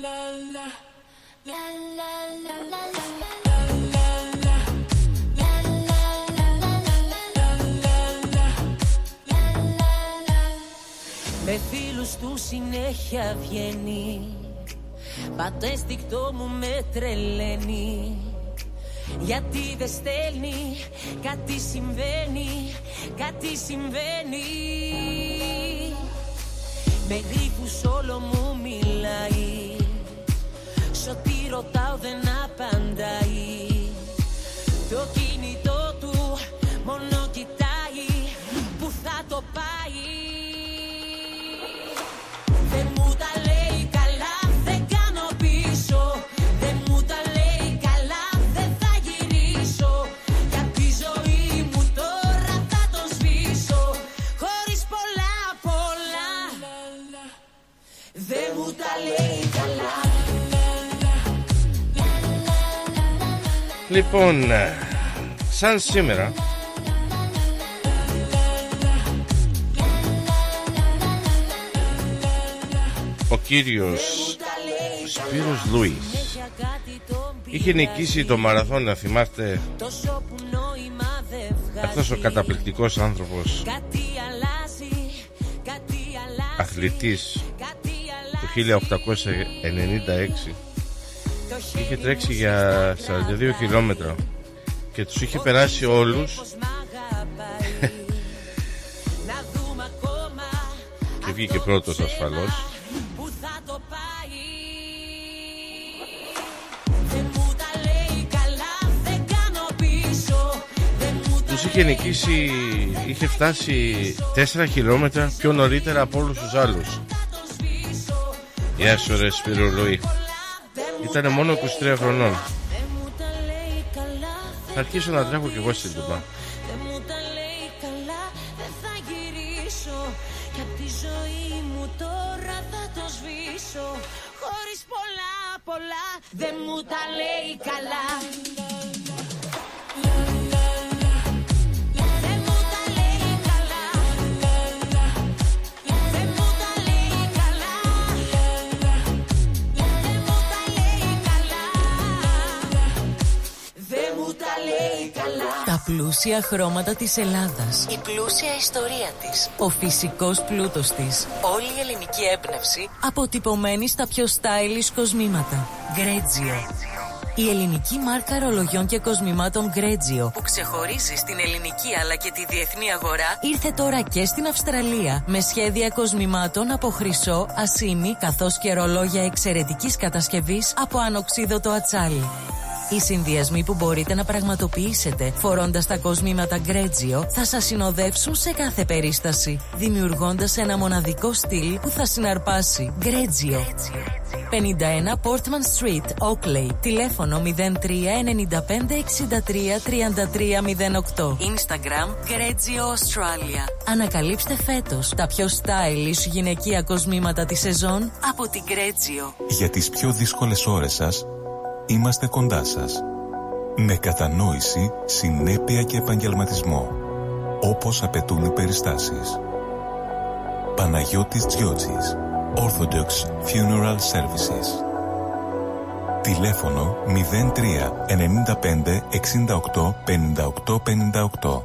Με φίλους του συνέχεια βγαίνει, πατά ένστικτό μου με τρελαίνει. Γιατί δεν στέλνει, κάτι συμβαίνει, κάτι συμβαίνει. Με γρήπους όλο μου μιλάει, σ' ό,τι ρωτάω δεν απαντάει. Το κινητό του μόνο κοιτάει, που θα το πάει. Δεν μου τα λέει καλά, δεν κάνω πίσω. Δεν μου τα λέει καλά, δεν θα γυρίσω. Για τη ζωή μου τώρα θα τον σβήσω, χωρίς πολλά πολλά. Δεν μου τα λέει καλά. Λοιπόν, σαν σήμερα ο κύριος Σπύρος Λούις είχε νικήσει το μαραθών, να θυμάστε, αυτός ο καταπληκτικός άνθρωπος, αθλητής του χίλια οκτακόσια ενενήντα έξι. Είχε τρέξει για σαράντα δύο χιλιόμετρα και τους είχε περάσει όλους και βγήκε πρώτος ασφαλώς. Τους είχε νικήσει, είχε φτάσει τέσσερα χιλιόμετρα πιο νωρίτερα από όλους τους άλλους. Γεια σου ρε Σπύρο Λούι. Ήτανε μόνο είκοσι τρία χρονών. Θα αρχίσω να τρέχω κι εγώ στην Τουμπά. Δεν μου τα λέει καλά, δεν θα γυρίσω. Κι απ' τη ζωή μου τώρα θα το σβήσω, χωρίς πολλά πολλά. Δεν μου τα λέει καλά. Τα πλούσια χρώματα της Ελλάδας, η πλούσια ιστορία της, ο φυσικός πλούτος της, όλη η ελληνική έμπνευση αποτυπωμένη στα πιο stylish κοσμήματα. Γκρέτζιο. Η ελληνική μάρκα ρολογιών και κοσμημάτων Γκρέτζιο, που ξεχωρίζει στην ελληνική αλλά και τη διεθνή αγορά, ήρθε τώρα και στην Αυστραλία με σχέδια κοσμημάτων από χρυσό, ασήμι, καθώς και ρολόγια εξαιρετικής κατασκευής από ανοξίδωτο ατσάλι. Οι συνδυασμοί που μπορείτε να πραγματοποιήσετε φορώντας τα κοσμήματα Γκρέτζιο θα σας συνοδεύσουν σε κάθε περίσταση, δημιουργώντας ένα μοναδικό στυλ που θα συναρπάσει. Γκρέτζιο. πενήντα ένα Portman Street, Oakley. Τηλέφωνο μηδέν τρία εννιά πέντε εξήντα τρία τριάντα τρία μηδέν οκτώ. Instagram Γκρέτζιο Australia. Ανακαλύψτε φέτος τα πιο stylish γυναικεία κοσμήματα της σεζόν από την Γκρέτζιο. Για τις πιο δύσκολες ώρες σας είμαστε κοντά σας. Με κατανόηση, συνέπεια και επαγγελματισμό, όπως απαιτούν οι περιστάσεις. Παναγιώτης Τζιότσης, Orthodox Funeral Services. Τηλέφωνο μηδέν τρία εννιά πέντε εξήντα οκτώ πενήντα οκτώ πενήντα οκτώ.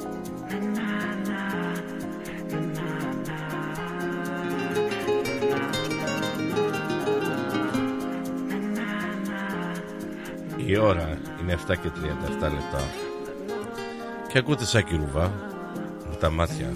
Η ώρα είναι επτά και τριάντα επτά λεπτά και ακούτε Σάκη Ρουβά με τα μάτια.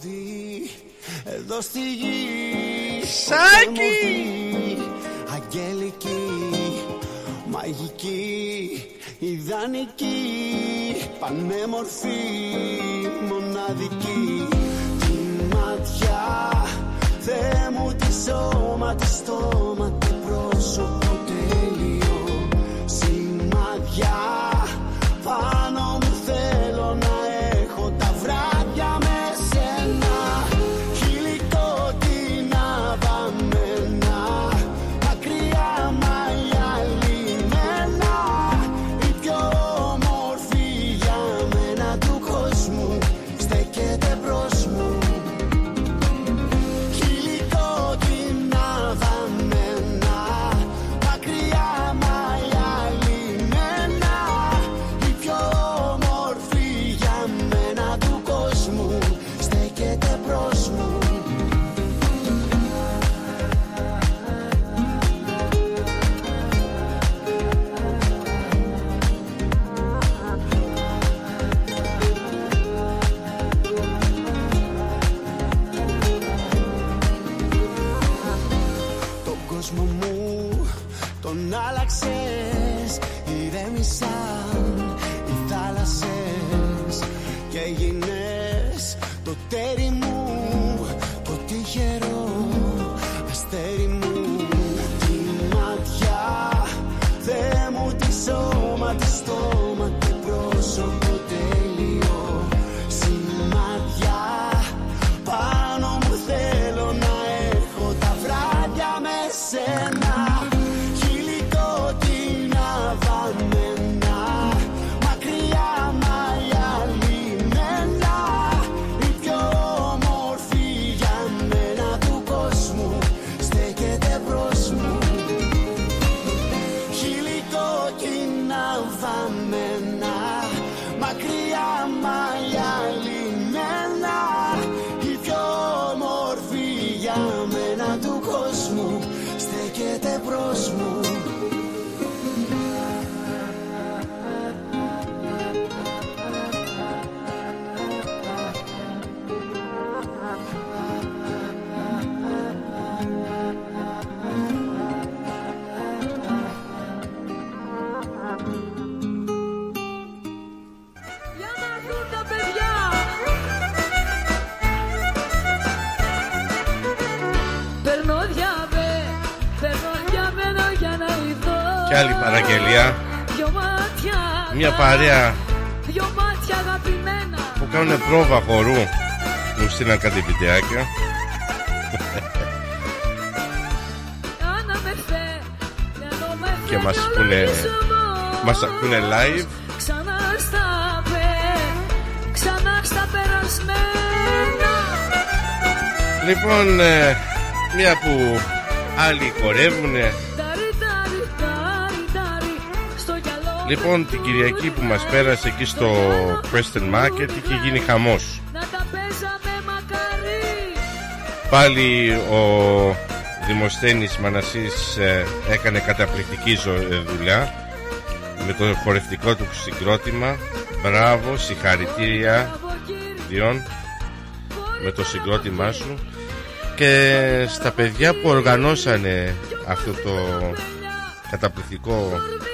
Εδώ στη γη Σάκη! Αγγελική, μαγική, ιδανική, πανέμορφη, μοναδική. Τη ματιά, Θεέ μου, τη σώμα, τη στόμα, το πρόσωπο τέλειο. Σημαδιά, πάνω μου θέλω να έχω τα βράδια με σένα. Χιλικότινα βαμμένα, μακριά μαλλιά λιμένα. Η πιο όμορφη για μένα του κόσμου στέκεται μπρος μου. Χιλικότινα βαμμένα, κόσμο μου τον άλλαξες. Ηρέμησαν οι θάλασσες και έγινες το τέρι μου, το τυχερό αστέρι μου. Τη ματιά, Θεέ μου, τη σώμα, τη στόμα, τη πρόσωπο τέλειο. Σημάδια πάνω μου θέλω να έχω τα βράδια με σένα. Χείλη κόκκινα βαμμένα, μακριά μαλλιά λιμένα. Η πιο όμορφη για μένα του κόσμου στέκεται μπρος μου. Χείλη κόκκινα βαμμένα, μακριά μαλλιά λιμένα. Η πιο όμορφη για μένα του κόσμου στέκεται μπρος μου. Για να δουν τα παιδιά. Περνώ διαβέ, περνώ διαβαίνω για να ειδώ. Κι άλλη παραγγελία. Δυο μάτια, Μια παρέα δυο μάτια αγαπημένα. που κάνουν πρόβα χορού. Μου στείλαν κάτι βιντεάκια. Άνα με θε, ενώ με θε Και μας κι πούνε, ολοκλεισμό. μας ακούνε live. Ξανά στα πε, ξανά στα περασμένα. Λοιπόν, ε, μια που άλλοι χορεύουνε. Τάρι, τάρι, τάρι, τάρι, στο γυαλό. Λοιπόν, την Κυριακή που μας πέρασε εκεί στο Preston Market είχε γίνει χαμός. Να τα παίζαμε μακαρί. Πάλι ο Δημοσθένης Μανασής ε, έκανε καταπληκτική ζω- ε, δουλειά με το χορευτικό του συγκρότημα. Μπράβο, συγχαρητήρια Διόν με το συγκρότημά σου. Και στα παιδιά που οργανώσανε αυτό το καταπληκτικό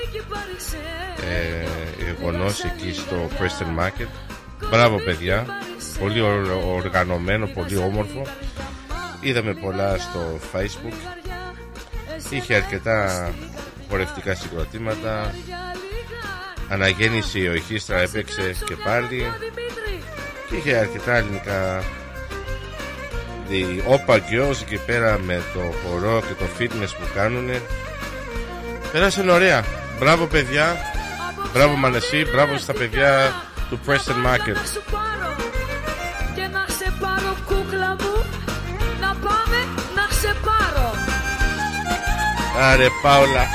ε, γεγονός εκεί στο Preston Market. Μπράβο παιδιά, πολύ ορ- οργανωμένο, πολύ όμορφο. Είδαμε πολλά στο Facebook. Είχε αρκετά χορευτικά συγκροτήματα. Αναγέννηση ο Ηχίστρα έπαιξε και πάλι. Και είχε αρκετά ελληνικά. The Opa Girls εκεί πέρα με το χορό και το fitness που κάνουνε. Πέρασαν ωραία. Μπράβο παιδιά. Μπράβο Μανεσί. Μπράβο στα παιδιά του Preston Market. Να σου πάρω και να σε πάρω κούκλα μου. Να πάμε να σε πάρω. Άρε Πάολα.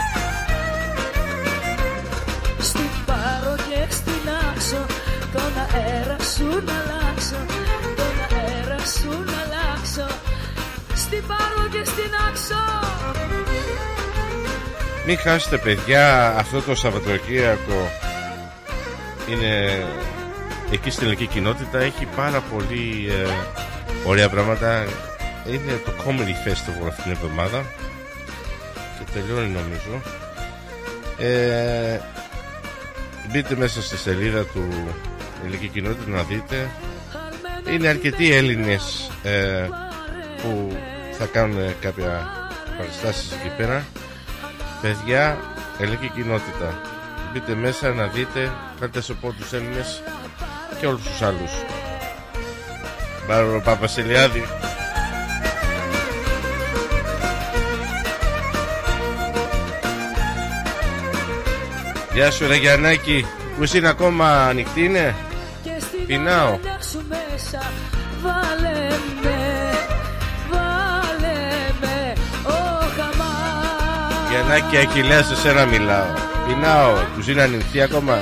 Στην πάρω και στην άξω. Τον αέρα σου να αλλάξω. Τον αέρα σου να αλλάξω. Στην πάρω και στην άξω. Μην χάσετε παιδιά, αυτό το Σαββατοκύριακο είναι εκεί στην ελληνική κοινότητα. Έχει πάρα πολύ ε, ωραία πράγματα. Είναι το Comedy Festival αυτήν την εβδομάδα και τελειώνει νομίζω. ε, Μπείτε μέσα στη σελίδα του ελληνική κοινότητα να δείτε. Είναι αρκετοί Έλληνες ε, που θα κάνουν κάποια παραστάσεις εκεί πέρα. Παιδιά, ελληνική κοινότητα, μπείτε μέσα να δείτε, κάντε support τους Έλληνες και όλους τους άλλους. Μπάρο Παπασιλιάδη. Γεια σου ρε Γιαννάκη, που εσύ είναι ακόμα ανοιχτή είναι? Πεινάω. Βάλε με, βάλε με, ο χαμάς. Γιαννάκη Ακυλέα, σε σένα μιλάω. Πεινάω, τους είναι ανοιχτή ακόμα?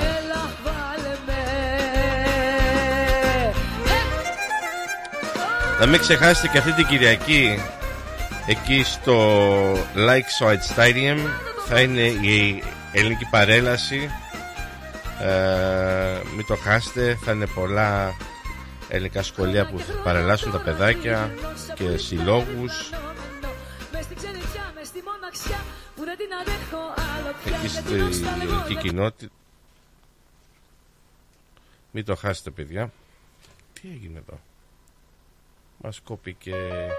Να μην ξεχάσετε και αυτή την Κυριακή εκεί στο Lakeside Stadium θα είναι η ελληνική παρέλαση. ε, Μην το χάσετε, θα είναι πολλά ελληνικά σχολεία που θα παρελάσουν τα παιδάκια και συλλόγους. στην ξενιτιά, μες στη μοναξιά που δεν την αντέχω άλλο πια. Εκεί στη ελληνική κοινότητα. Μην το χάσετε, παιδιά. Τι έγινε εδώ? Μας κόπηκε.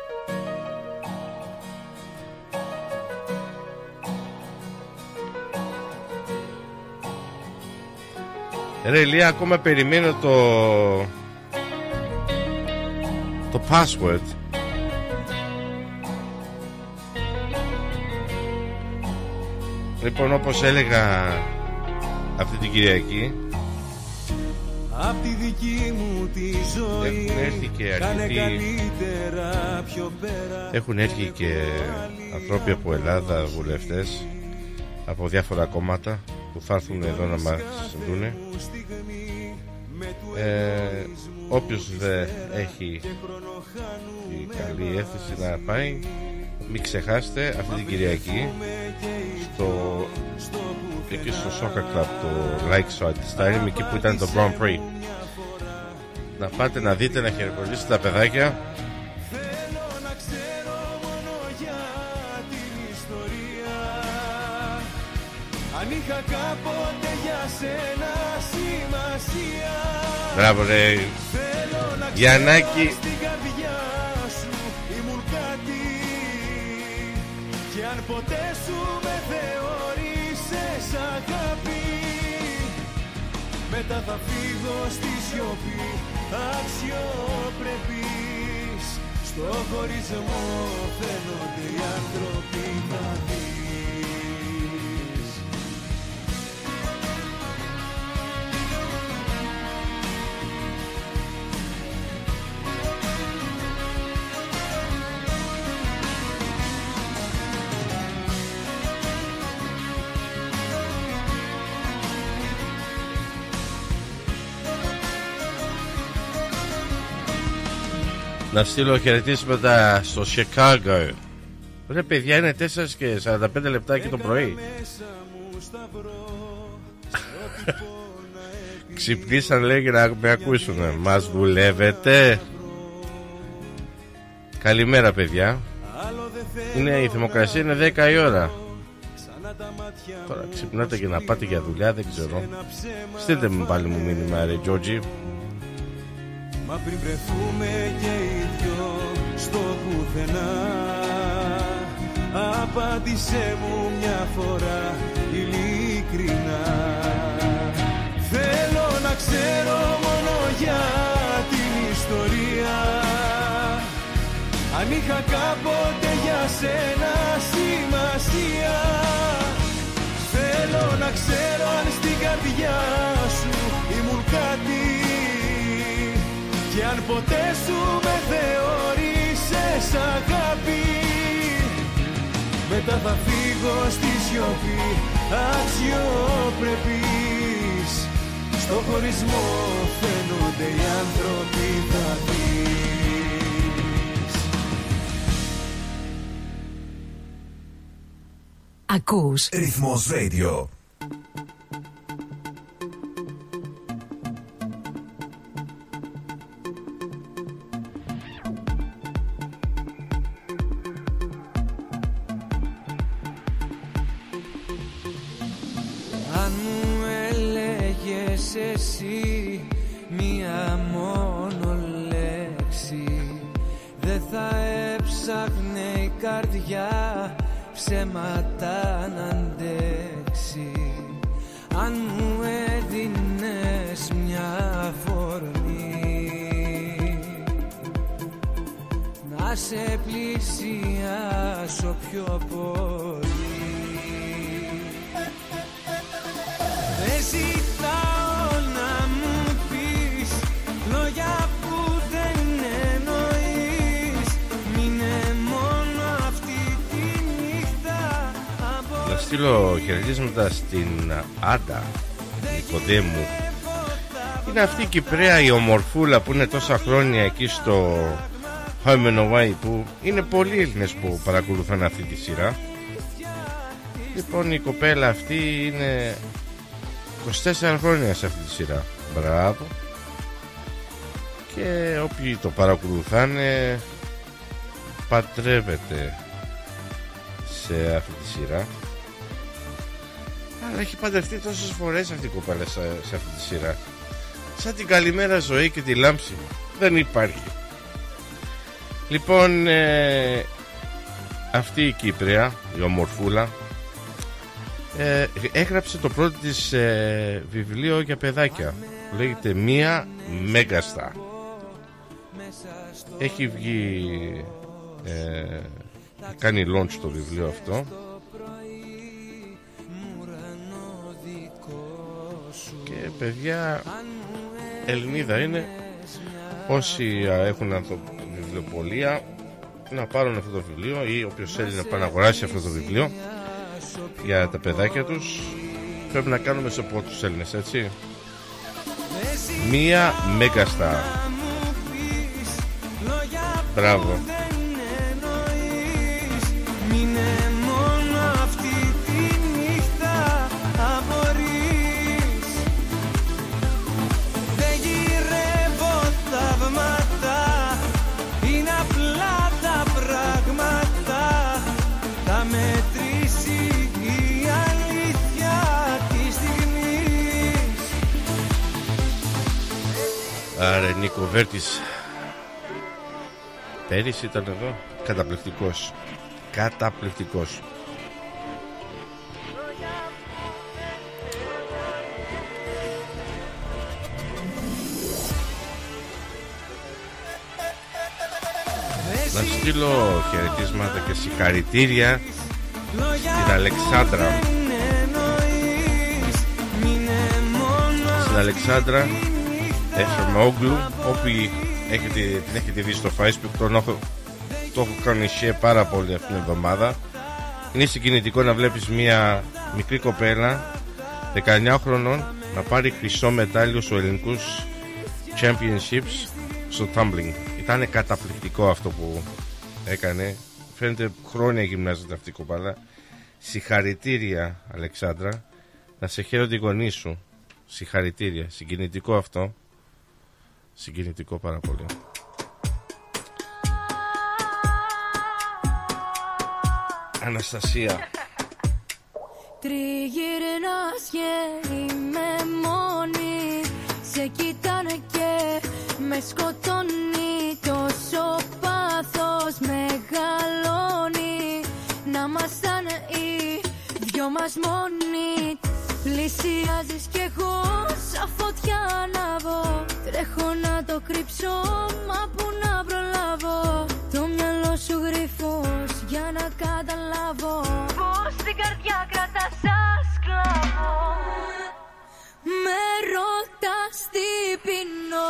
Ρε Λία, ακόμα περιμένω το το password. Λοιπόν, όπως έλεγα αυτή την Κυριακή, απ' τη δική μου τη ζωή έχουν έρθει και αρκετοί, έχουν έρθει και ανθρώποι από Ελλάδα, βουλευτές από διάφορα κόμματα που θα έρθουν εδώ να μας δούνε. Ε, όποιος δεν έχει η καλή αίσθηση να πάει, μην ξεχάσετε αυτή την Κυριακή στο, εκεί στο Soccer Club, το Lakeside Stadium, εκεί που ήταν το Grand Prix, να πάτε να δείτε, να χειροκροτήσετε τα παιδάκια. Αν είχα κάποτε για σένα σημασία. Μπράβο ρε Γιαννάκη. Στην καρδιά σου ήμουν κάτι. Και αν ποτέ σου με θεώρησες αγάπη, μετά θα φύγω στη σιωπή αξιοπρεπής. Στο χωρισμό φαίνονται οι άνθρωποι να δεις. Να στείλω χαιρετίσματα στο Chicago. Ρε παιδιά, είναι τέσσερα και σαράντα πέντε λεπτάκι το πρωί. Ξυπνήσαν, λέει, για να με ακούσουν. Μας δουλεύετε? Καλημέρα, παιδιά. Είναι η θερμοκρασία, είναι δέκα η ώρα. Τώρα ξυπνάτε και να πάτε για δουλειά, δεν ξέρω. Στείλτε μου πάλι μου μήνυμα, ρε Τζόρτζι. Μα πριν βρεθούμε και οι δυο στο πουθενά, απάντησέ μου μια φορά ειλικρινά. Θέλω να ξέρω μόνο για την ιστορία, αν είχα κάποτε για σένα σημασία. Θέλω να ξέρω αν στην καρδιά σου ήμουν κάτι, και αν ποτέ σου με θεώρησες αγάπη, μετά θα φύγω στη σιωπή αξιοπρεπής. Στο χωρισμό φαίνονται οι άνθρωποι θα δεις. Ακούς Ρυθμός Radio. Εσύ μία μόνο λέξη, δεν θα έψαχνε η καρδιά ψέματα να αντέξει. Αν μου έδινες μια αφορμή να σε πλησιάσω πιο πολύ, δεν ζητάω να μου πεις λόγια που δεν εννοείς. Μείνε μόνο αυτή τη νύχτα. Να στείλω χαιρετίσματα στην Άντα Νικοδέμου. Είναι αυτή η Κυπρέα η ομορφούλα που είναι τόσα χρόνια εκεί στο Home and Away, που είναι πολλοί Έλληνες που παρακολουθούν αυτή τη σειρά. Λοιπόν, η κοπέλα αυτή είναι είκοσι τέσσερα χρόνια σε αυτή τη σειρά. Μπράβο. Και όποιοι το παρακολουθάνε, παντρεύεται. σε αυτή τη σειρά. Αλλά έχει παντρευτεί τόσες φορές αυτή η κοπέλα σε, σε αυτή τη σειρά. Σαν την Καλημέρα Ζωή και τη Λάμψη. Δεν υπάρχει. Λοιπόν, ε, αυτή η Κύπρια, η ομορφούλα, ε, έγραψε το πρώτο της ε, βιβλίο για παιδάκια. Λέγεται Μία Μέγαστα. Έχει βγει, ε, κάνει launch το βιβλίο αυτό. Και παιδιά, Ελληνίδα είναι. Όσοι έχουν βιβλιοπωλεία, να πάρουν αυτό το βιβλίο, ή όποιος θέλει να πάει να αγοράσει αυτό το βιβλίο για τα παιδάκια τους, πρέπει να κάνουμε support τους Έλληνες, έτσι. Μία Μέγαστα. Μπράβο. Άρα Νίκο Βέρτης πέρυσι ήταν εδώ. Καταπληκτικός. Καταπληκτικός. Να στείλω χαιρετίσματα και συγχαρητήρια στην Αλεξάνδρα. Στην Αλεξάνδρα Εφερμόγλου, όποιοι έχετε, την έχετε δει στο Facebook, τον έχω, το έχω κάνει share πάρα πολύ αυτήν την εβδομάδα. Είναι συγκινητικό να βλέπεις μια μικρή κοπέλα δεκαεννιά χρονών να πάρει χρυσό μετάλλιο στους ελληνικούς championships στο tumbling. Ήταν καταπληκτικό αυτό που έκανε. Φαίνεται χρόνια γυμνάζεται αυτή η κοπέλα. Συγχαρητήρια Αλεξάνδρα. Να σε χαίρονται οι γονείς σου. Συγχαρητήρια. Συγκινητικό αυτό. Συγκινητικό πάρα πολύ. Αναστασία. Τριγυρνάς και είμαι μόνη. Σε κοιτάνε και με σκοτώνει. Τόσο πάθος μεγαλώνει. Να ήμασταν οι δυο μας μόνοι. Πλησιάζεις κι εγώ σαν φωτιά ανάβω. Τρέχω να το κρύψω, μα που να προλάβω. Το μυαλό σου γρυφός για να καταλάβω πως την καρδιά κρατάς σαν σκλάβο. Με ρωτάς τι πεινώ.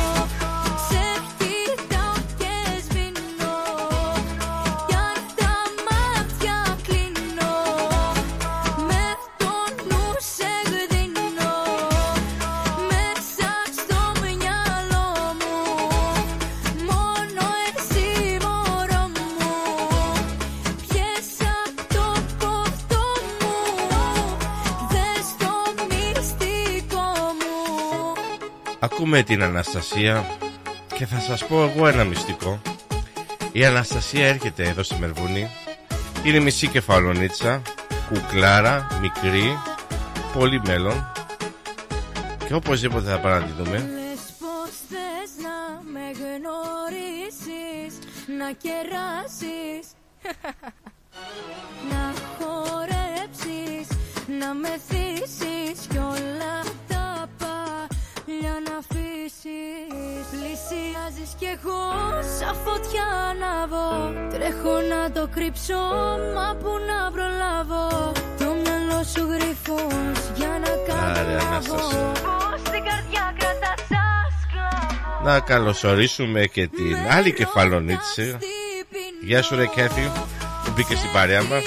Ακούμε την Αναστασία και θα σας πω εγώ ένα μυστικό. Η Αναστασία έρχεται εδώ στη Μελβούνι. Είναι μισή κεφαλονίτσα, κουκλάρα, μικρή, πολύ μέλλον. Και οπωσδήποτε θα πάμε να τη δούμε. Λες πως θες να με γνωρίσεις, να κεράσεις, να χορέψεις, να με θύσεις κι όλα τα παλιά να αφήσεις. Πλησιάζεις κι εγώ σαν φωτιά ανάβω. Τρέχω να το κρύψω, μα που να προλάβω. Το μυαλό σου γρυφός για να καταλάβω πως την καρδιά κρατάς σαν σκλάβο. Να καλωσορίσουμε και την άλλη κεφαλονίτση. Γεια σου ρε Κέφι, που μπήκε στην παρέα μας.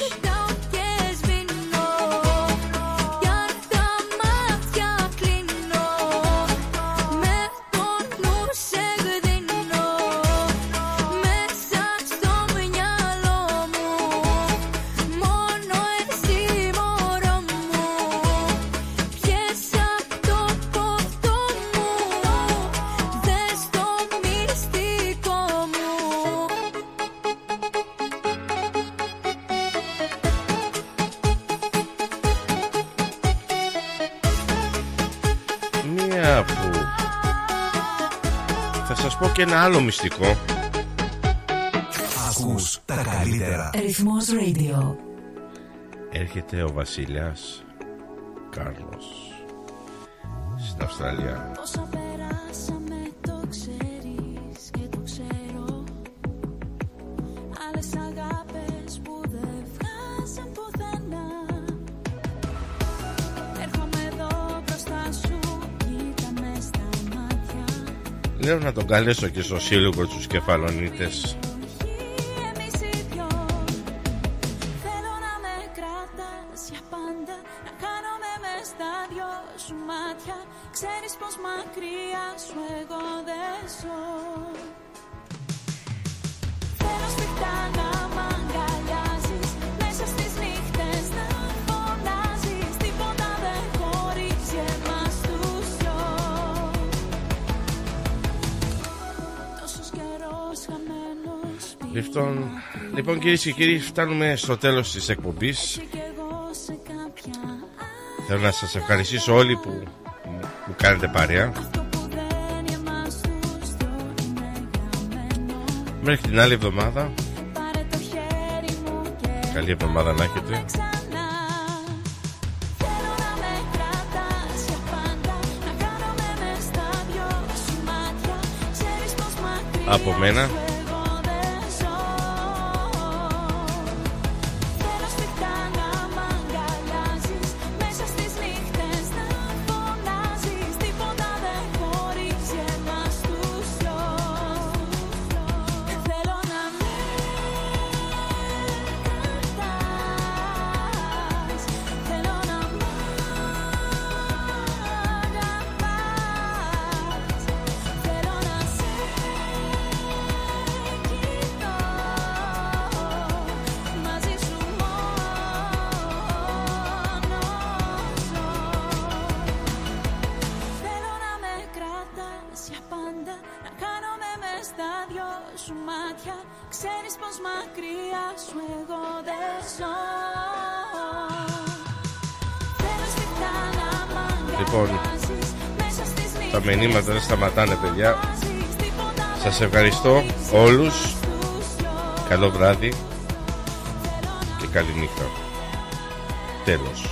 σας πω και ένα άλλο μυστικό. Ακούς τα καλύτερα. Ρυθμός Radio. Έρχεται ο βασιλιάς Κάρλος στην Αυστραλία. Πόσα περάσαμε, το ξέρεις και το ξέρω. Άλλες αγάπες που δεν βγάζαν πουθενά. Έρχομαι εδώ μπροστά σου, κοίτα με στα μάτια. Λέω να τον καλέσω και στο σύλλογο τους Κεφαλονίτες. Ξέρεις πως μακριά σου εγώ δεν ζω. Θέλω σφιχτά να μ' αγκαλιάζεις, μέσα στις νύχτες να φωνάζεις. Τίποτα δεν χωρίζει εμάς τους δυο. Τόσος καιρός χαμένος. Λοιπόν, λοιπόν κυρίες και κύριοι, φτάνουμε στο τέλος της εκπομπής. Θέλω να σας ευχαριστήσω όλοι που μου κάνετε παρέα. Μέχρι την άλλη εβδομάδα. Καλή εβδομάδα να έχετε. Από μένα. Λοιπόν, τα μηνύματα δεν σταματάνε, παιδιά. Σας ευχαριστώ όλους. Καλό βράδυ και καλή νύχτα. Τέλος.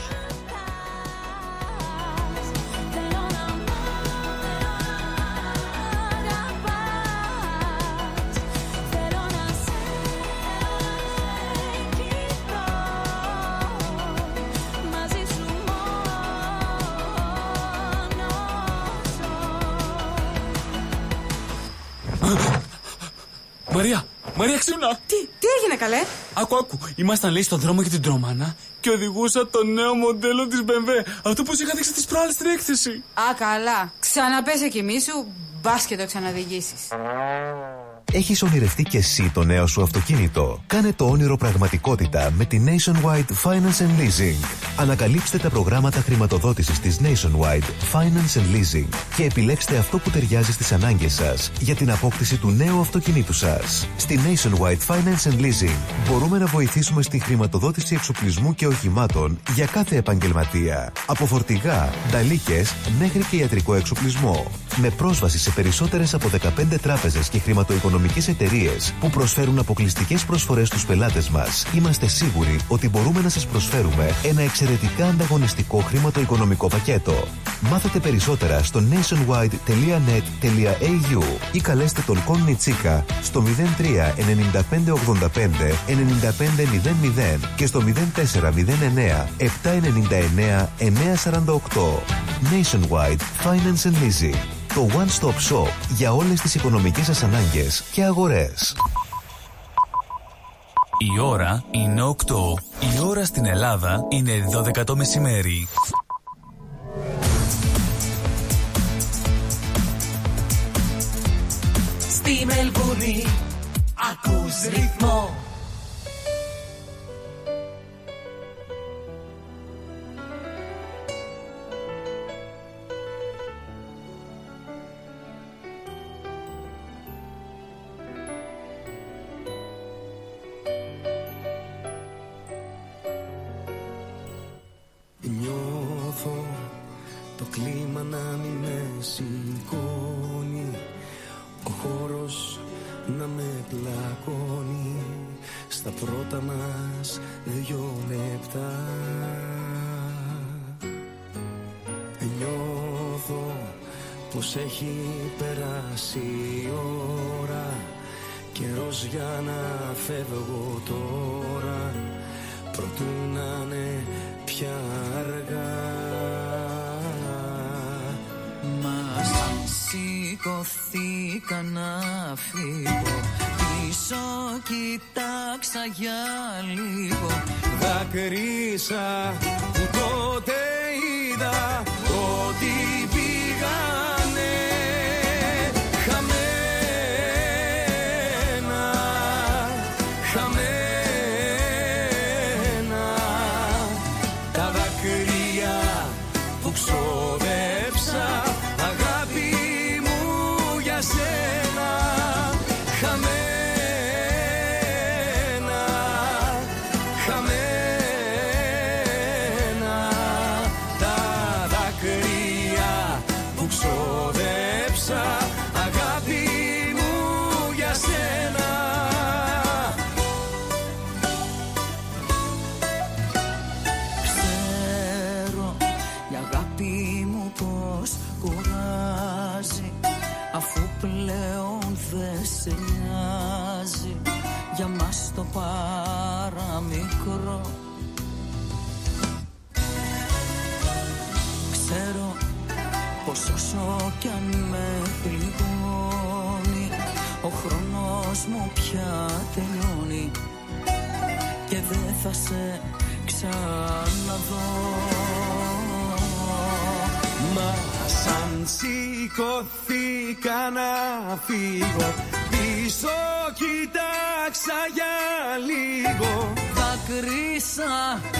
Μαρία, Μαρία, ξύπνα! Τι, τι έγινε, καλέ? Άκου, άκου. Ήμασταν, λέει, στον δρόμο για την Τρομάνα και οδηγούσα το νέο μοντέλο της μπι εμ ντάμπλιου. Αυτό που σου είχα δείξει τις προάλλες στην έκθεση. Α, καλά. Ξαναπες εκεί σου, μπας και το ξαναδηγήσεις. Έχεις ονειρευτεί και εσύ το νέο σου αυτοκίνητο? Κάνε το όνειρο πραγματικότητα με τη Nationwide Finance and Leasing. Ανακαλύψτε τα προγράμματα χρηματοδότησης της Nationwide Finance and Leasing και επιλέξτε αυτό που ταιριάζει στις ανάγκες σας για την απόκτηση του νέου αυτοκινήτου σας. Στη Nationwide Finance and Leasing μπορούμε να βοηθήσουμε στη χρηματοδότηση εξοπλισμού και οχημάτων για κάθε επαγγελματία. Από φορτηγά, νταλίκες μέχρι και ιατρικό εξοπλισμό. Με πρόσβαση σε περισσότερες από δεκαπέντε τράπεζες και χρηματοοικονομικές εταιρείες που προσφέρουν αποκλειστικές προσφορές στους πελάτες μας, είμαστε σίγουροι ότι μπορούμε να σας προσφέρουμε ένα εξαιρετικά ανταγωνιστικό χρηματοοικονομικό πακέτο. Μάθετε περισσότερα στο nationwide τελεία net τελεία έι γιου ή καλέστε τον Κον Τσίκα στο μηδέν τρία εννιά πέντε ογδόντα πέντε ενενήντα πέντε μηδέν μηδέν και στο μηδέν τέσσερα μηδέν εννιά επτά εννιά εννιά εννιά σαράντα οκτώ. Nationwide Finance and Leasing. Το one-stop shop για όλες τις οικονομικές σας ανάγκες και αγορές. Η ώρα είναι οκτώ. Η ώρα στην Ελλάδα είναι δώδεκα το μεσημέρι. Στη Μελβούνι ακούς ρυθμό. Νιώθω το κλίμα να μην με σηκώνει. Ο δυο λεπτά. Νιώθω πως έχει περάσει η ώρα, καιρός για να φεύγω τώρα, προτού να είναι πια αργά. Μα σαν σηκωθήκα να φύγω, πίσω κοιτάξα για λίγο, δάκρυσα που τότε είδα ότι πήγανε χαμένα, χαμένα τα δάκρυα που ξοδέψα, αγάπη μου για σένα, χαμένα, χαμένα τα δάκρυα που ξοδέψα, αγάπη μου για σένα. Ξέρω η αγάπη μου πως κουράζει, αφού πλέον δεν σε νοιάζει για μας το παραμικρό. Ξέρω πως όσο κι αν με πληγώνει, ο χρόνος μου πια τελειώνει και δεν θα σε ξαναδώ. Μα σαν σηκωθήκα να φύγω, πίσω κοιτάξα για λίγο, δάκρυσα